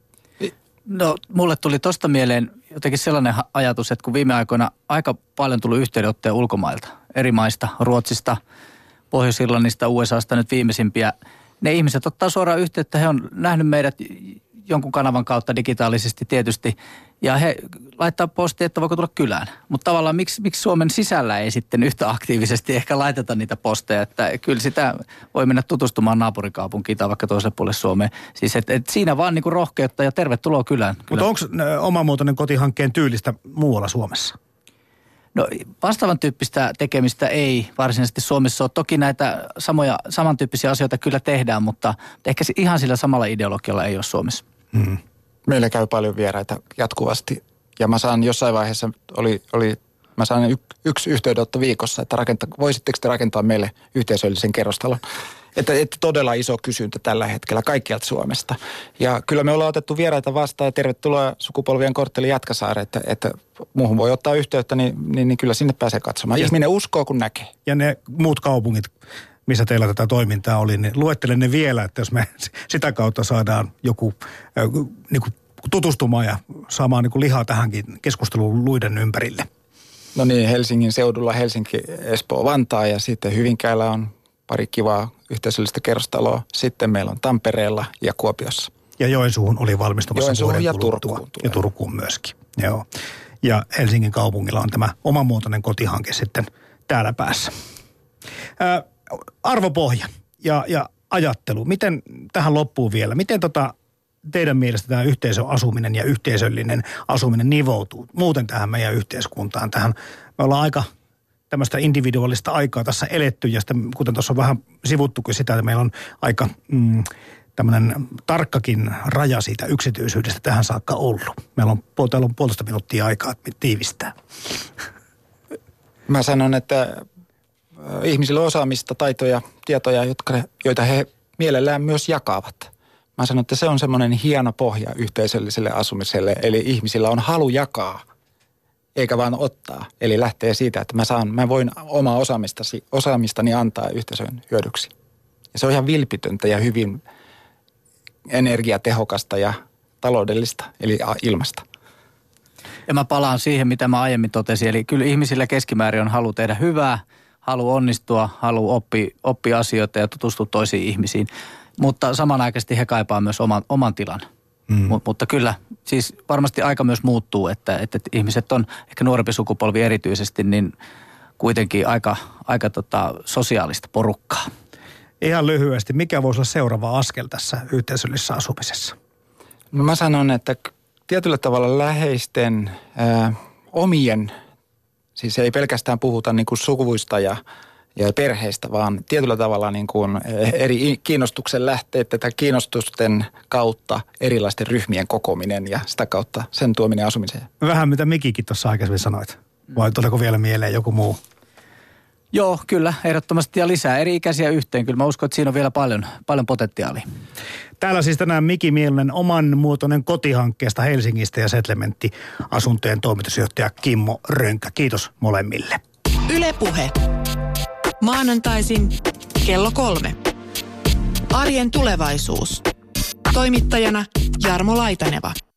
No, mulle tuli tosta mieleen jotenkin sellainen ajatus, että kun viime aikoina aika paljon tuli yhteydenottoja ulkomailta, eri maista, Ruotsista, Pohjois-Irlannista, USAsta nyt viimeisimpiä. Ne ihmiset ottaa suoraan yhteyttä, he on nähnyt meidät jonkun kanavan kautta digitaalisesti tietysti, ja he laittaa postia, että voiko tulla kylään. Mutta tavallaan miksi Suomen sisällä ei sitten yhtä aktiivisesti ehkä laiteta niitä posteja, että kyllä sitä voi mennä tutustumaan naapurikaupunkiin tai vaikka toiselle puolelle Suomeen. Siis et siinä vaan niinku rohkeutta ja tervetuloa kylään. Mutta onko omamuotoinen kotihankkeen tyylistä muualla Suomessa? No vastaavan tyyppistä tekemistä ei varsinaisesti Suomessa ole. Toki näitä samantyyppisiä asioita kyllä tehdään, mutta ehkä ihan sillä samalla ideologialla ei ole Suomessa. Hmm. Meillä käy paljon vieraita jatkuvasti ja mä saan jossain vaiheessa, mä saan yksi yhteydenotto viikossa, että voisitteko te rakentaa meille yhteisöllisen kerrostalon. Että todella iso kysyntä tällä hetkellä kaikkialta Suomesta. Ja kyllä me ollaan otettu vieraita vastaan ja tervetuloa Sukupolvien kortteli Jätkäsaare, että muuhun voi ottaa yhteyttä, niin kyllä sinne pääsee katsomaan. Ihminen uskoo, kun näkee. Ja ne muut kaupungit, missä teillä tätä toimintaa oli, niin luettelen ne vielä, että jos me sitä kautta saadaan joku niin kuin tutustumaan ja saamaan niin kuin lihaa tähänkin keskusteluun luiden ympärille. No niin, Helsingin seudulla Helsinki, Espoo, Vantaa ja sitten Hyvinkäällä on pari kivaa yhteisöllistä kerrostaloa. Sitten meillä on Tampereella ja Kuopiossa. Ja Joensuuhun oli valmistumassa Joensuuhun ja Turkuun. Ja Turkuun myöskin, joo. Ja Helsingin kaupungilla on tämä omamuotoinen kotihanke sitten täällä päässä. Arvopohja ja ajattelu. Miten tähän loppuu vielä? Miten teidän mielestä tämä yhteisöasuminen ja yhteisöllinen asuminen nivoutuu muuten tähän meidän yhteiskuntaan? Me ollaan aika tämmöistä individuaalista aikaa tässä eletty ja sitten, kuten tuossa on vähän sivuttukin sitä, että meillä on aika tämmöinen tarkkakin raja siitä yksityisyydestä tähän saakka ollut. Täällä on 1,5 minuuttia aikaa tiivistää. Mä sanon, että ihmisillä on osaamista, taitoja, tietoja, joita he mielellään myös jakavat. Mä sanon, että se on semmoinen hieno pohja yhteisölliselle asumiselle, eli ihmisillä on halu jakaa, eikä vaan ottaa. Eli lähtee siitä, että mä voin omaa osaamistani antaa yhteisön hyödyksi. Ja se on ihan vilpitöntä ja hyvin energiatehokasta ja taloudellista, eli ilmasta. Ja mä palaan siihen, mitä mä aiemmin totesin. Eli kyllä ihmisillä keskimäärin on halu tehdä hyvää, halu onnistua, halu oppia asioita ja tutustua toisiin ihmisiin. Mutta samanaikaisesti he kaipaa myös oman tilan. Mutta kyllä, siis varmasti aika myös muuttuu, että ihmiset on, ehkä nuorempi sukupolvi erityisesti, niin kuitenkin aika sosiaalista porukkaa. Ihan lyhyesti, mikä voisi olla seuraava askel tässä yhteisöllisessä asumisessa? No mä sanon, että tietyllä tavalla läheisten omien, siis ei pelkästään puhuta niin kuin suvuista ja perheistä, vaan tietyllä tavalla niin kuin eri kiinnostuksen lähteet tai kiinnostusten kautta erilaisten ryhmien kokoaminen ja sitä kautta sen tuominen asumiseen. Vähän mitä Mikikin tuossa aikaisemmin sanoit. Vai tuleeko vielä mieleen joku muu? Joo, kyllä, ehdottomasti ja lisää eri ikäisiä yhteen. Kyllä mä uskon, että siinä on vielä paljon potentiaalia. Täällä siis tänään Miki Mielunen omanmuotoinen kotihankkeesta Helsingistä ja Settlementti asuntojen toimitusjohtaja Kimmo Rönkä. Kiitos molemmille. Yle Puhe. Maanantaisin kello 3. Arjen tulevaisuus. Toimittajana Jarmo Laitaneva.